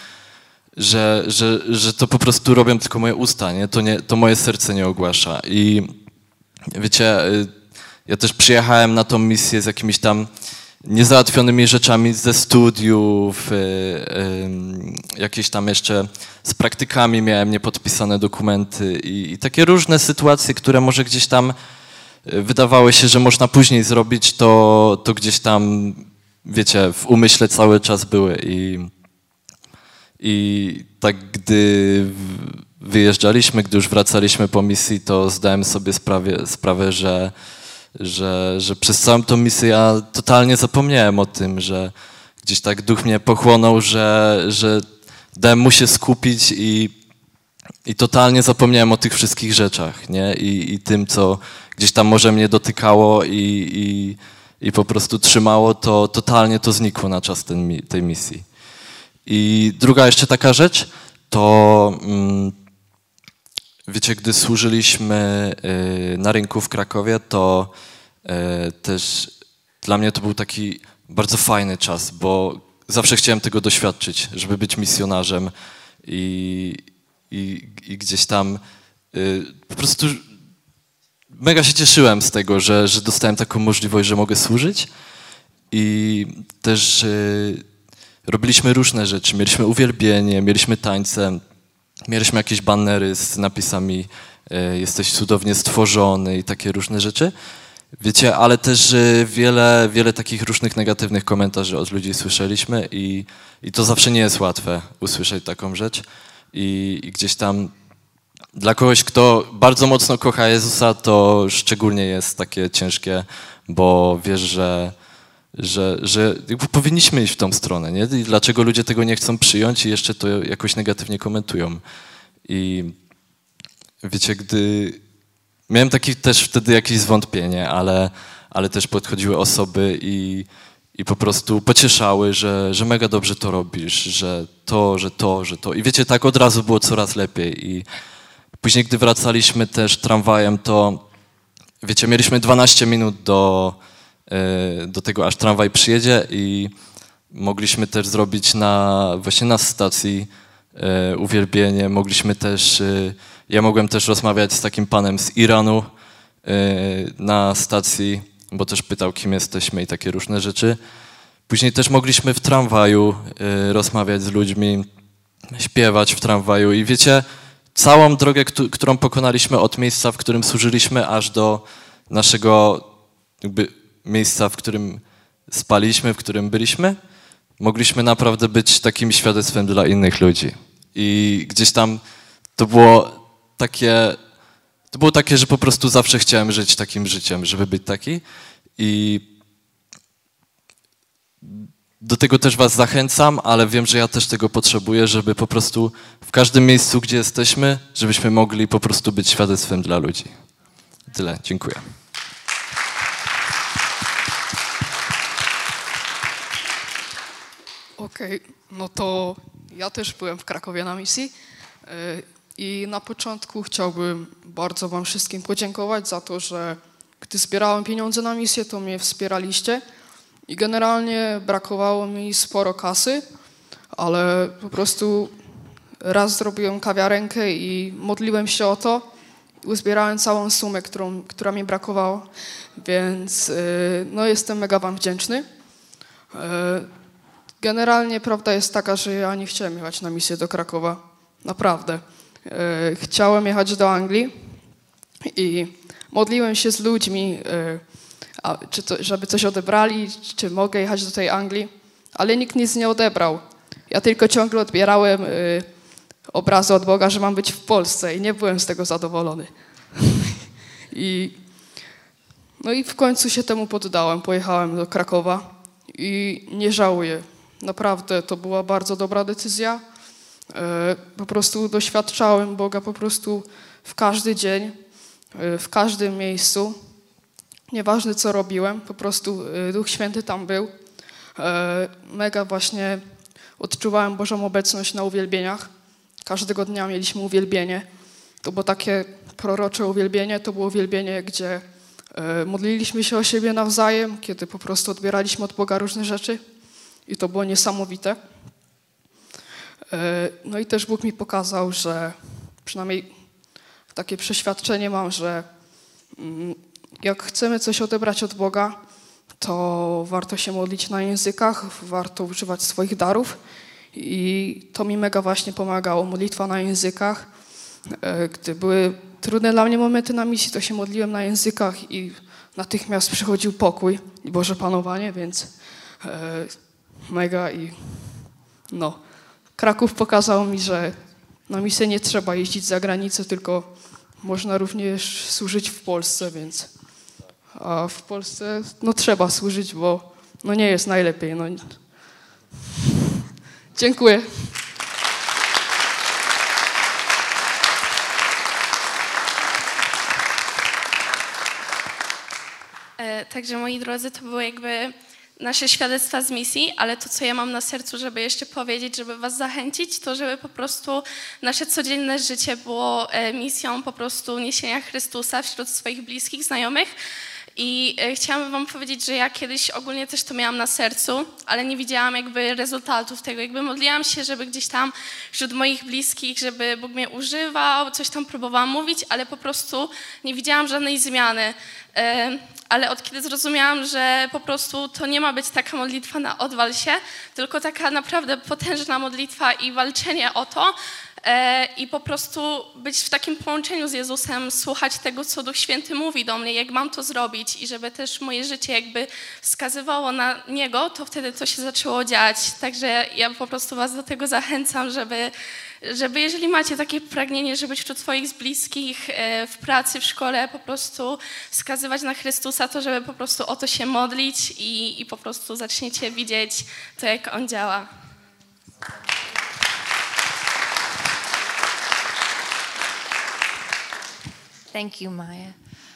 że to po prostu robią tylko moje usta, nie? To moje serce nie ogłasza. I wiecie, ja też przyjechałem na tą misję z jakimiś tam niezałatwionymi rzeczami ze studiów, jakieś tam jeszcze z praktykami miałem niepodpisane dokumenty i takie różne sytuacje, które może gdzieś tam wydawały się, że można później zrobić, to gdzieś tam, wiecie, w umyśle cały czas były i tak gdy wyjeżdżaliśmy, gdy już wracaliśmy po misji, to zdałem sobie sprawę, że przez całą tą misję ja totalnie zapomniałem o tym, że gdzieś tak duch mnie pochłonął, że dałem mu się skupić i totalnie zapomniałem o tych wszystkich rzeczach, nie? I tym, co gdzieś tam może mnie dotykało i po prostu trzymało, to totalnie to znikło na czas tej misji. I druga jeszcze taka rzecz, to wiecie, gdy służyliśmy na rynku w Krakowie, to też dla mnie to był taki bardzo fajny czas, bo zawsze chciałem tego doświadczyć, żeby być misjonarzem i gdzieś tam po prostu mega się cieszyłem z tego, że dostałem taką możliwość, że mogę służyć i też robiliśmy różne rzeczy, mieliśmy uwielbienie, mieliśmy tańce, mieliśmy jakieś banery z napisami jesteś cudownie stworzony i takie różne rzeczy. Wiecie, ale też wiele takich różnych negatywnych komentarzy od ludzi słyszeliśmy i to zawsze nie jest łatwe usłyszeć taką rzecz. I gdzieś tam dla kogoś, kto bardzo mocno kocha Jezusa, to szczególnie jest takie ciężkie, bo wiesz, że jakby powinniśmy iść w tą stronę, nie? I dlaczego ludzie tego nie chcą przyjąć i jeszcze to jakoś negatywnie komentują. I wiecie, gdy miałem też wtedy jakieś zwątpienie, ale też podchodziły osoby i po prostu pocieszały, że mega dobrze to robisz, że to. I wiecie, tak od razu było coraz lepiej. I później, gdy wracaliśmy też tramwajem, to wiecie, mieliśmy 12 minut do tego, aż tramwaj przyjedzie i mogliśmy też zrobić właśnie na stacji uwielbienie. Mogliśmy też, ja mogłem też rozmawiać z takim panem z Iranu na stacji, bo też pytał, kim jesteśmy i takie różne rzeczy. Później też mogliśmy w tramwaju rozmawiać z ludźmi, śpiewać w tramwaju i wiecie, całą drogę, którą pokonaliśmy od miejsca, w którym służyliśmy, aż do naszego jakby miejsca, w którym spaliśmy, w którym byliśmy, mogliśmy naprawdę być takim świadectwem dla innych ludzi. I gdzieś tam to było takie, że po prostu zawsze chciałem żyć takim życiem, żeby być taki. I do tego też was zachęcam, ale wiem, że ja też tego potrzebuję, żeby po prostu w każdym miejscu, gdzie jesteśmy, żebyśmy mogli po prostu być świadectwem dla ludzi. Tyle. Dziękuję. Okej, no to ja też byłem w Krakowie na misji. I na początku chciałbym bardzo wam wszystkim podziękować za to, że gdy zbierałem pieniądze na misję, to mnie wspieraliście. I generalnie brakowało mi sporo kasy, ale po prostu raz zrobiłem kawiarenkę i modliłem się o to. Uzbierałem całą sumę, która mi brakowało, więc no, jestem mega wam wdzięczny. Generalnie prawda jest taka, że ja nie chciałem jechać na misję do Krakowa. Naprawdę. Chciałem jechać do Anglii i modliłem się z ludźmi, żeby coś odebrali, czy mogę jechać do tej Anglii, ale nikt nic nie odebrał. Ja tylko ciągle odbierałem obrazy od Boga, że mam być w Polsce i nie byłem z tego zadowolony. No i w końcu się temu poddałem, pojechałem do Krakowa i nie żałuję. Naprawdę to była bardzo dobra decyzja. Po prostu doświadczałem Boga po prostu w każdy dzień, w każdym miejscu. Nieważne co robiłem, po prostu Duch Święty tam był. Mega właśnie odczuwałem Bożą obecność na uwielbieniach. Każdego dnia mieliśmy uwielbienie. To było takie prorocze uwielbienie, to było uwielbienie, gdzie modliliśmy się o siebie nawzajem, kiedy po prostu odbieraliśmy od Boga różne rzeczy i to było niesamowite. No i też Bóg mi pokazał, że przynajmniej takie przeświadczenie mam, że jak chcemy coś odebrać od Boga, to warto się modlić na językach, warto używać swoich darów i to mi mega właśnie pomagało, modlitwa na językach. Gdy były trudne dla mnie momenty na misji, to się modliłem na językach i natychmiast przychodził pokój i Boże panowanie, więc mega i no. Kraków pokazał mi, że na misję nie trzeba jeździć za granicę, tylko można również służyć w Polsce, więc a w Polsce no trzeba służyć, bo no nie jest najlepiej. No. Dziękuję. Także moi drodzy, to były jakby nasze świadectwa z misji, ale to, co ja mam na sercu, żeby jeszcze powiedzieć, żeby was zachęcić, to żeby po prostu nasze codzienne życie było misją po prostu niesienia Chrystusa wśród swoich bliskich, znajomych. I chciałam wam powiedzieć, że ja kiedyś ogólnie też to miałam na sercu, ale nie widziałam jakby rezultatów tego. Jakby modliłam się, żeby gdzieś tam wśród moich bliskich, żeby Bóg mnie używał, coś tam próbowałam mówić, ale po prostu nie widziałam żadnej zmiany. Ale od kiedy zrozumiałam, że po prostu to nie ma być taka modlitwa na odwal się, tylko taka naprawdę potężna modlitwa i walczenie o to, i po prostu być w takim połączeniu z Jezusem, słuchać tego, co Duch Święty mówi do mnie, jak mam to zrobić i żeby też moje życie jakby wskazywało na Niego, to wtedy to się zaczęło dziać. Także ja po prostu was do tego zachęcam, żeby jeżeli macie takie pragnienie, żeby być wśród swoich bliskich, w pracy, w szkole, po prostu wskazywać na Chrystusa, to żeby po prostu o to się modlić i po prostu zaczniecie widzieć to, jak On działa. Thank you, Maya.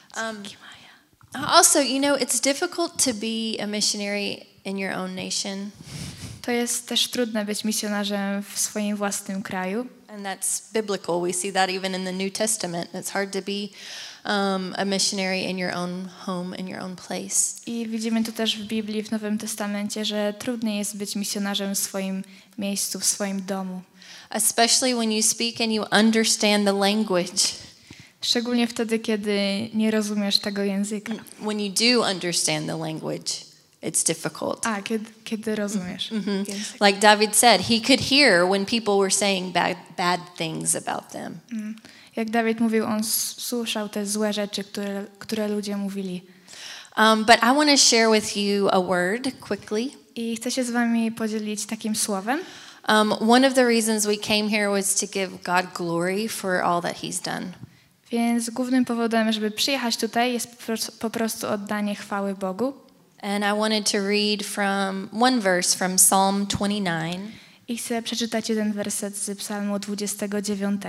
Also, you know, it's difficult to be a missionary in your own nation. To jest też trudne być misjonarzem w swoim własnym kraju. And that's biblical. We see that even in the New Testament. It's hard to be a missionary in your own home, in your own place. I widzimy to też w Biblii, w Nowym Testamencie, że trudniej jest być misjonarzem w swoim miejscu, w swoim domu. Especially when you speak and you understand the language. Szczególnie wtedy, kiedy nie rozumiesz tego języka. When you do understand the language, it's difficult. Kiedy rozumiesz. Like David said, he could hear when people were saying bad things about them. Jak Dawid mówił, on słyszał te złe rzeczy, które ludzie mówili. But I want to share with you a word quickly. I chcę się z wami podzielić takim słowem. One of the reasons we came here was to give God glory for all that He's done. Więc głównym powodem, żeby przyjechać tutaj, jest po prostu oddanie chwały Bogu. And I wanted to read from one verse from Psalm 29. I chcę przeczytać jeden werset z Psalmu 29.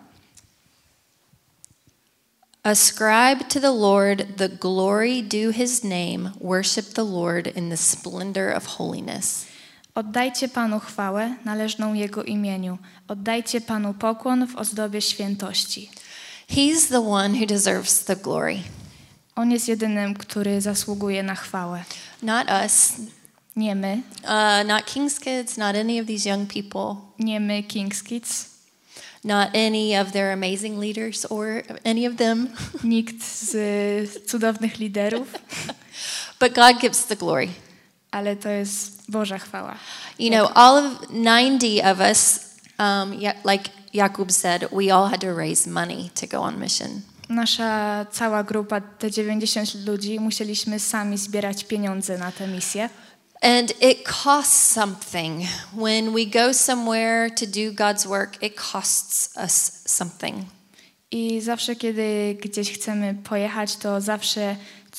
Ascribe to the Lord the glory due His name. Worship the Lord in the splendor of holiness. Oddajcie Panu chwałę należną Jego imieniu. Oddajcie Panu pokłon w ozdobie świętości. He's the one who deserves the glory. On jest jedynym, który zasługuje na chwałę. Not us. Nie my. Not King's Kids, not any of these young people. Nie my, King's Kids. Not any of their amazing leaders or any of them. Nikt z cudownych liderów. But God gives the glory. Ale to jest Boża chwała. You know, all of 90 of us, like Jakub said, we all had to raise money to go on mission. Nasza cała grupa, te 90 ludzi, musieliśmy sami zbierać pieniądze na tę misję. And it costs something. When we go somewhere to do God's work, it costs us something. I zawsze, kiedy gdzieś chcemy pojechać, to zawsze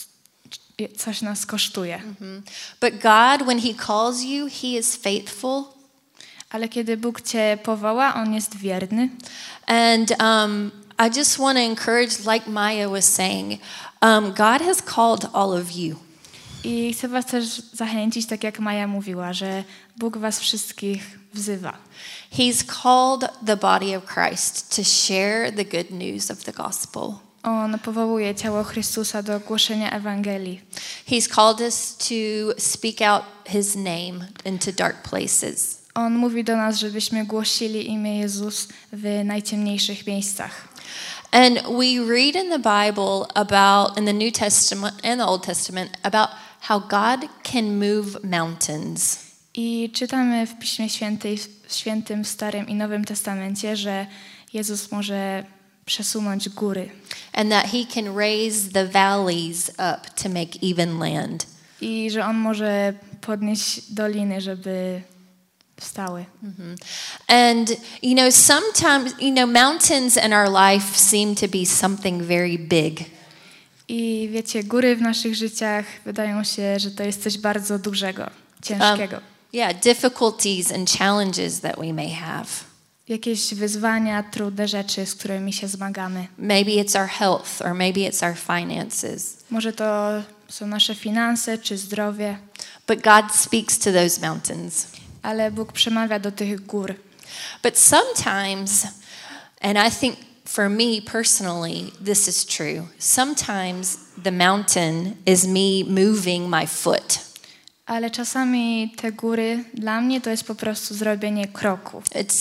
coś nas kosztuje. But God, when He calls you, He is faithful. Ale kiedy Bóg cię powoła, On jest wierny. And I just want to encourage, like Maya was saying, God has called all of you. I chcę was też zachęcić, tak jak Maja mówiła, że Bóg was wszystkich wzywa. He's called the body of Christ to share the good news of the gospel. On powołuje ciało Chrystusa do głoszenia Ewangelii. He's called us to speak out His name into dark places. On mówi do nas, żebyśmy głosili imię Jezus w najciemniejszych miejscach. And we read in the Bible about, in the New Testament and the Old Testament, about how God can move mountains. I czytamy w Piśmie Świętym w Starym i Nowym Testamencie, że Jezus może przesunąć góry. And that He can raise the valleys up to make even land. I że On może podnieść doliny, żeby wstały. And you know, sometimes, you know, mountains in our life seem to be something very big. I wiecie, góry w naszych życiach wydają się, że to jest coś bardzo dużego, ciężkiego. Yeah, difficulties and challenges that we may have. Jakieś wyzwania, trudne rzeczy, z którymi się zmagamy. Maybe it's our health or maybe it's our finances. Może to są nasze finanse czy zdrowie. But God speaks to those mountains. Ale Bóg przemawia do tych gór. But sometimes, and I think for me personally, this is true. Sometimes the mountain is me moving my foot. Ale czasami te góry dla mnie to jest po prostu zrobienie kroku.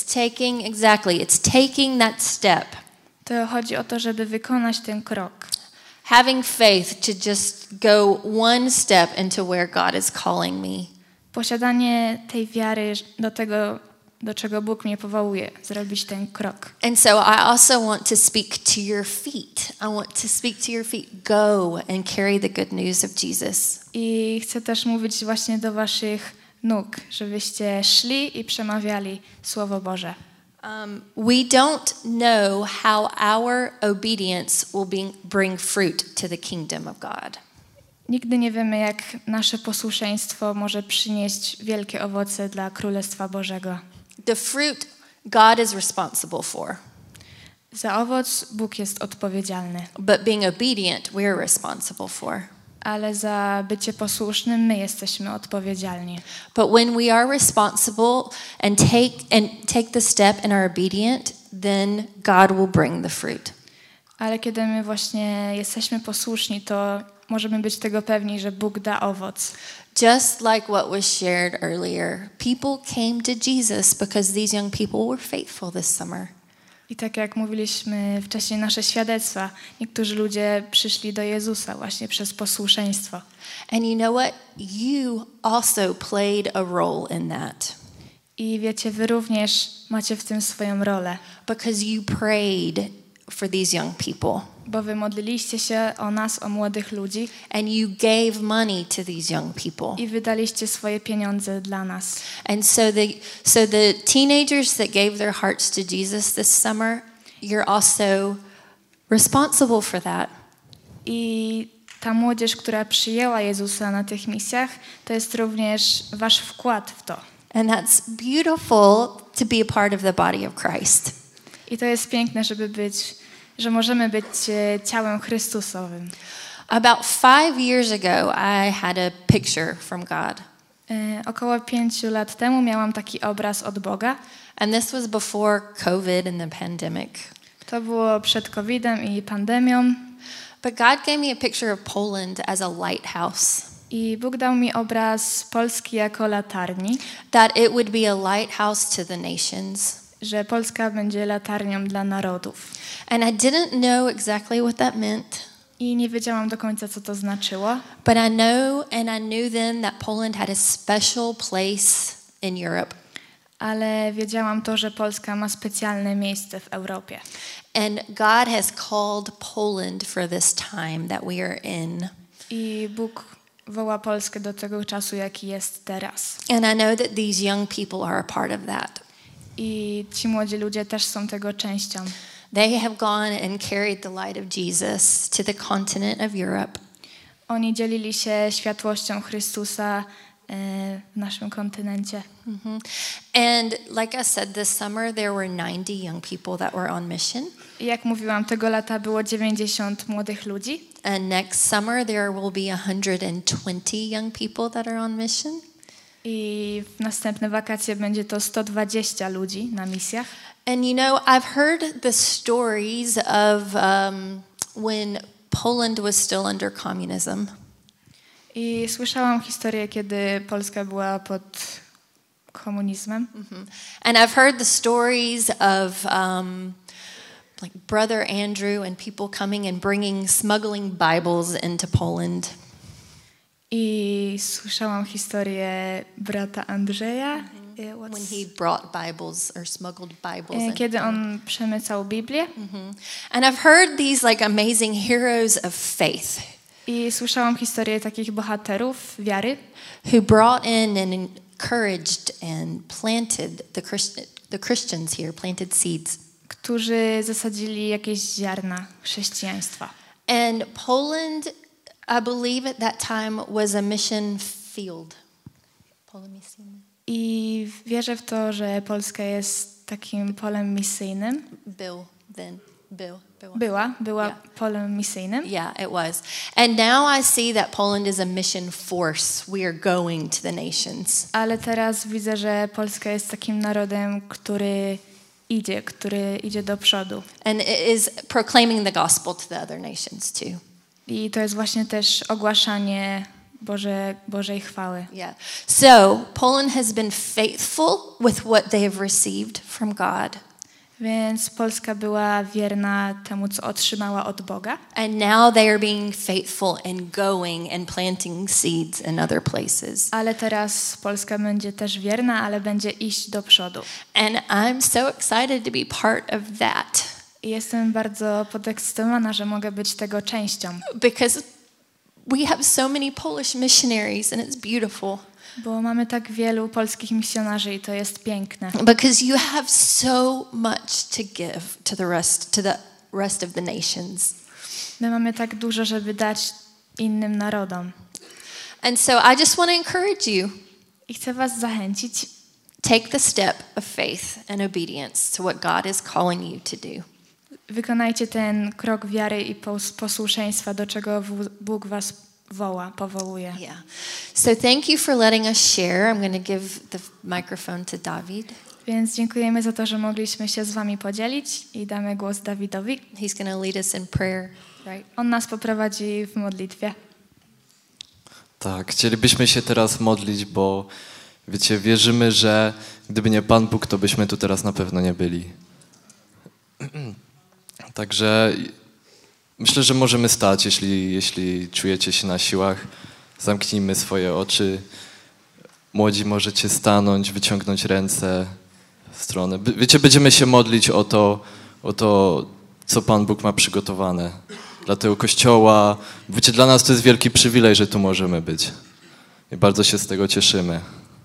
It's taking that step. To chodzi o to, żeby wykonać ten krok. Having faith to just go one step into where God is calling me. Posiadanie tej wiary do tego, do czego Bóg mnie powołuje, zrobić ten krok. And so I also want to speak to your feet. I want to speak to your feet. Go and carry the good news of Jesus. I chcę też mówić właśnie do waszych nóg, żebyście szli i przemawiali Słowo Boże. We don't know how our obedience will bring fruit to the kingdom of God. Nigdy nie wiemy, jak nasze posłuszeństwo może przynieść wielkie owoce dla Królestwa Bożego. The fruit God is responsible for. Za owoc Bóg jest odpowiedzialny. But being obedient, we're responsible for. Ale za bycie posłusznym my jesteśmy odpowiedzialni. But when we are responsible and take the step and are obedient, then God will bring the fruit. Ale kiedy my właśnie jesteśmy posłuszni, to możemy być tego pewni, że Bóg da owoc. Just like what was shared earlier, people came to Jesus because these young people were faithful this summer. I tak jak mówiliśmy wcześniej, nasze świadectwa, niektórzy ludzie przyszli do Jezusa właśnie przez posłuszeństwo. And you know what? You also played a role in that. I wiecie, wy również macie w tym swoją rolę. Because you prayed for these young people. Bo wy modliliście się o nas, o młodych ludzi. And you gave money to these young people. I wydaliście swoje pieniądze dla nas. And so the teenagers that gave their hearts to Jesus this summer, you're also responsible for that. I ta młodzież, która przyjęła Jezusa na tych misjach, to jest również wasz wkład w to. And that's beautiful to be a part of the body of Christ. I to jest piękne, że możemy być ciałem Chrystusowym. About 5 years ago, I had a picture from God. Około 5 lat temu miałam taki obraz od Boga. And this was before COVID and the pandemic. To było przed COVID-em i pandemią. But God gave me a picture of Poland as a lighthouse. I Bóg dał mi obraz Polski jako latarni. That it would be a lighthouse to the nations. Że Polska będzie latarnią dla narodów. And I didn't know exactly what that meant. I nie wiedziałam do końca, co to znaczyło. But I knew then that Poland had a special place in Europe. Ale wiedziałam to, że Polska ma specjalne miejsce w Europie. And God has called Poland for this time that we are in. I Bóg woła Polskę do tego czasu, jaki jest teraz. And I know that these young people are a part of that. I ci młodzi ludzie też są tego częścią. They have gone and carried the light of Jesus to the continent of Europe. Oni dzielili się światłością Chrystusa w naszym kontynencie. And like I said, this summer there were 90 young people that were on mission. I jak mówiłam, tego lata było 90 młodych ludzi. And next summer there will be 120 young people that are on mission. I w następne wakacje będzie to 120 ludzi na misjach. And you know, I've heard the stories of when Poland was still under communism. I słyszałam historię, kiedy Polska była pod komunizmem. And I've heard the stories of like Brother Andrew and people coming and smuggling Bibles into Poland. I słyszałam historię brata Andrzeja. When he brought Bibles or smuggled Bibles. Kiedy on przemycał Biblię. And I've heard these like amazing heroes of faith. I słyszałam historię takich bohaterów wiary, who brought in and encouraged and planted the Christians here, planted seeds. Którzy zasadzili jakieś ziarna chrześcijaństwa. And Poland, I believe at that time, was a mission field. I wierzę w to, że Polska jest takim polem misyjnym. Była polem misyjnym. Yeah, it was. And now I see that Poland is a mission force. We are going to the nations. Ale teraz widzę, że Polska jest takim narodem, który idzie do przodu. And it is proclaiming the gospel to the other nations too. I to jest właśnie też ogłaszanie Bożej chwały. Yeah. So, Poland has been faithful with what they have received from God. Więc Polska była wierna temu, co otrzymała od Boga. And now they are being faithful in going and planting seeds in other places. Ale teraz Polska będzie też wierna, ale będzie iść do przodu. And I'm so excited to be part of that. I jestem bardzo podekscytowana, że mogę być tego częścią. Because we have so many Polish missionaries and it's beautiful. Bo mamy tak wielu polskich misjonarzy i to jest piękne. Because you have so much to give to the rest of the nations. My mamy tak dużo, żeby dać innym narodom. And so I just want to encourage you. I chcę was zachęcić. Take the step of faith and obedience to what God is calling you to do. Wykonajcie ten krok wiary i posłuszeństwa, do czego Bóg was powołuje. Yeah. So thank you for letting us share. I'm going to give the microphone to David. Więc dziękujemy za to, że mogliśmy się z wami podzielić i damy głos Dawidowi. He's going to lead us in prayer, right? On nas poprowadzi w modlitwie. Tak, chcielibyśmy się teraz modlić, bo wiecie, wierzymy, że gdyby nie Pan Bóg, to byśmy tu teraz na pewno nie byli. Także myślę, że możemy stać, jeśli czujecie się na siłach. Zamknijmy swoje oczy. Młodzi możecie stanąć, wyciągnąć ręce w stronę. Wiecie, będziemy się modlić o to, co Pan Bóg ma przygotowane dla tego Kościoła. Wiecie, dla nas to jest wielki przywilej, że tu możemy być. I bardzo się z tego cieszymy.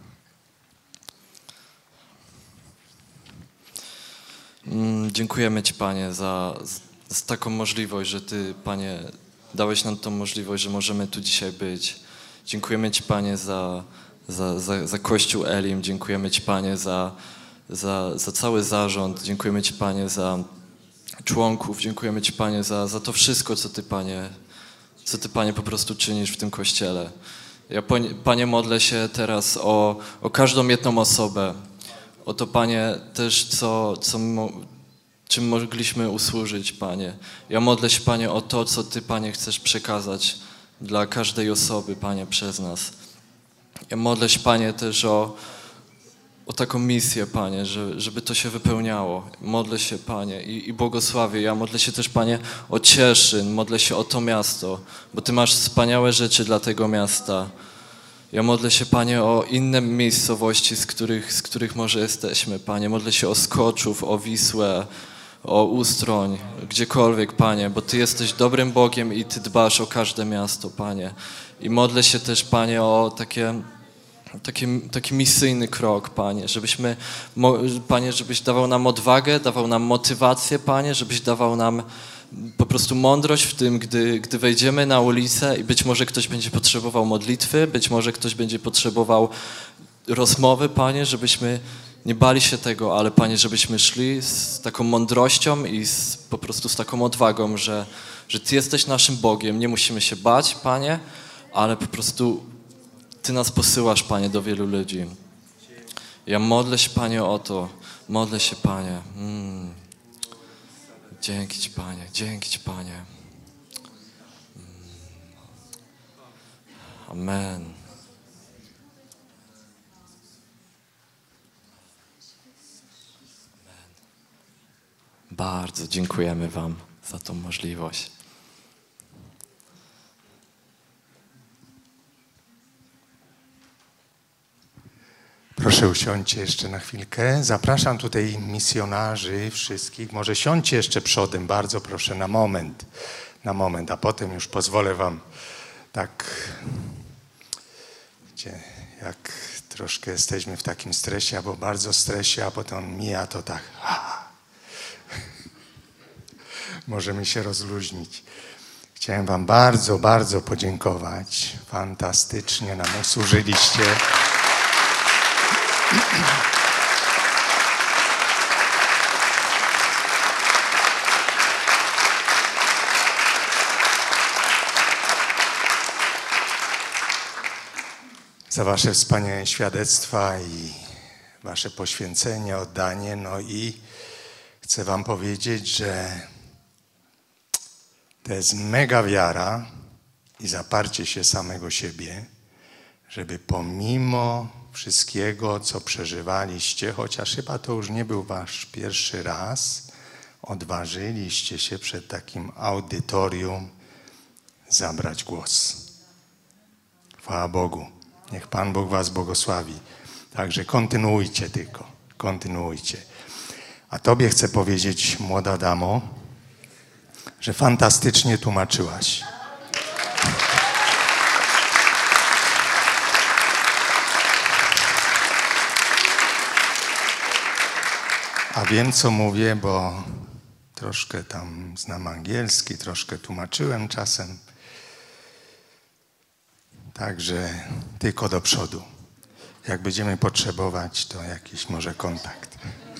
Dziękujemy Ci, Panie, za taką możliwość, że Ty, Panie, dałeś nam tą możliwość, że możemy tu dzisiaj być. Dziękujemy Ci, Panie, za Kościół Elim. Dziękujemy Ci, Panie, za cały zarząd. Dziękujemy Ci, Panie, za członków. Dziękujemy Ci, Panie, za to wszystko, co Ty, Panie, po prostu czynisz w tym Kościele. Ja, Panie, modlę się teraz o każdą jedną osobę. O to, Panie, też czym mogliśmy usłużyć, Panie. Ja modlę się, Panie, o to, co Ty, Panie, chcesz przekazać dla każdej osoby, Panie, przez nas. Ja modlę się, Panie, też o taką misję, Panie, żeby to się wypełniało. Modlę się, Panie, i błogosławię. Ja modlę się też, Panie, o Cieszyn, modlę się o to miasto, bo Ty masz wspaniałe rzeczy dla tego miasta. Ja modlę się, Panie, o inne miejscowości, z których może jesteśmy, Panie. Modlę się o Skoczów, o Wisłę, o Ustroń, gdziekolwiek, Panie, bo Ty jesteś dobrym Bogiem i Ty dbasz o każde miasto, Panie. I modlę się też, Panie, o taki misyjny krok, Panie, Panie, żebyś dawał nam odwagę, dawał nam motywację, Panie, żebyś dawał nam po prostu mądrość w tym, gdy wejdziemy na ulicę i być może ktoś będzie potrzebował modlitwy, być może ktoś będzie potrzebował rozmowy, Panie, żebyśmy nie bali się tego, ale Panie, żebyśmy szli z taką mądrością i po prostu z taką odwagą, że Ty jesteś naszym Bogiem, nie musimy się bać, Panie, ale po prostu Ty nas posyłasz, Panie, do wielu ludzi. Ja modlę się, Panie, o to. Modlę się, Panie. Dzięki Ci, Panie. Dzięki Ci, Panie. Amen. Bardzo dziękujemy Wam za tą możliwość. Proszę usiądźcie jeszcze na chwilkę. Zapraszam tutaj misjonarzy wszystkich. Może siądźcie jeszcze przodem, bardzo proszę, na moment, a potem już pozwolę wam tak, jak troszkę jesteśmy w takim stresie, albo bardzo stresie, a potem mija to tak. Możemy się rozluźnić. Chciałem wam bardzo, bardzo podziękować. Fantastycznie nam usłużyliście. Za wasze wspaniałe świadectwa i wasze poświęcenie, oddanie. No i chcę wam powiedzieć, że to jest mega wiara i zaparcie się samego siebie, żeby pomimo wszystkiego, co przeżywaliście, chociaż chyba to już nie był wasz pierwszy raz, odważyliście się przed takim audytorium zabrać głos. Chwała Bogu. Niech Pan Bóg was błogosławi. Także kontynuujcie tylko. Kontynuujcie. A tobie chcę powiedzieć, młoda damo, że fantastycznie tłumaczyłaś. A wiem, co mówię, bo troszkę tam znam angielski, troszkę tłumaczyłem czasem. Także tylko do przodu. Jak będziemy potrzebować, to jakiś może kontakt.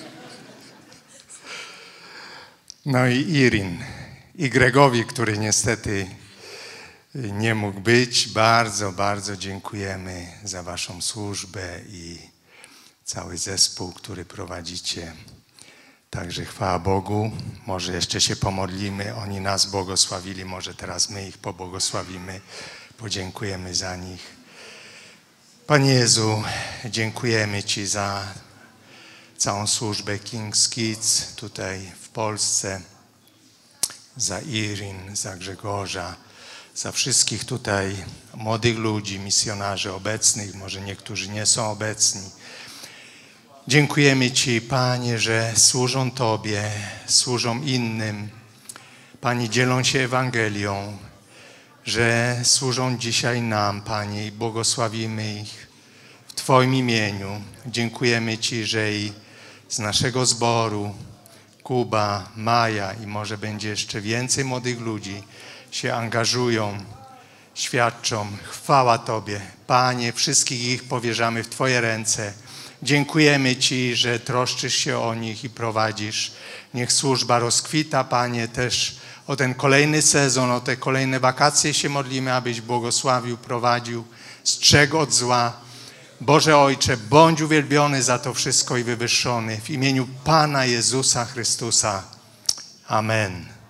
No i Irin, i Gregowi, który niestety nie mógł być. Bardzo, bardzo dziękujemy za waszą służbę i cały zespół, który prowadzicie. Także chwała Bogu. Może jeszcze się pomodlimy. Oni nas błogosławili, może teraz my ich pobłogosławimy. Podziękujemy za nich. Panie Jezu, dziękujemy Ci za całą służbę King's Kids tutaj w Polsce, za Irin, za Grzegorza, za wszystkich tutaj młodych ludzi, misjonarzy obecnych, może niektórzy nie są obecni. Dziękujemy Ci, Panie, że służą Tobie, służą innym. Panie, dzielą się Ewangelią, że służą dzisiaj nam, Panie, i błogosławimy ich w Twoim imieniu. Dziękujemy Ci, że i z naszego zboru Kuba, Maja i może będzie jeszcze więcej młodych ludzi się angażują, świadczą. Chwała Tobie. Panie, wszystkich ich powierzamy w Twoje ręce. Dziękujemy Ci, że troszczysz się o nich i prowadzisz. Niech służba rozkwita, Panie, też o ten kolejny sezon, o te kolejne wakacje się modlimy, abyś błogosławił, prowadził, strzegł od zła. Boże Ojcze, bądź uwielbiony za to wszystko i wywyższony w imieniu Pana Jezusa Chrystusa. Amen.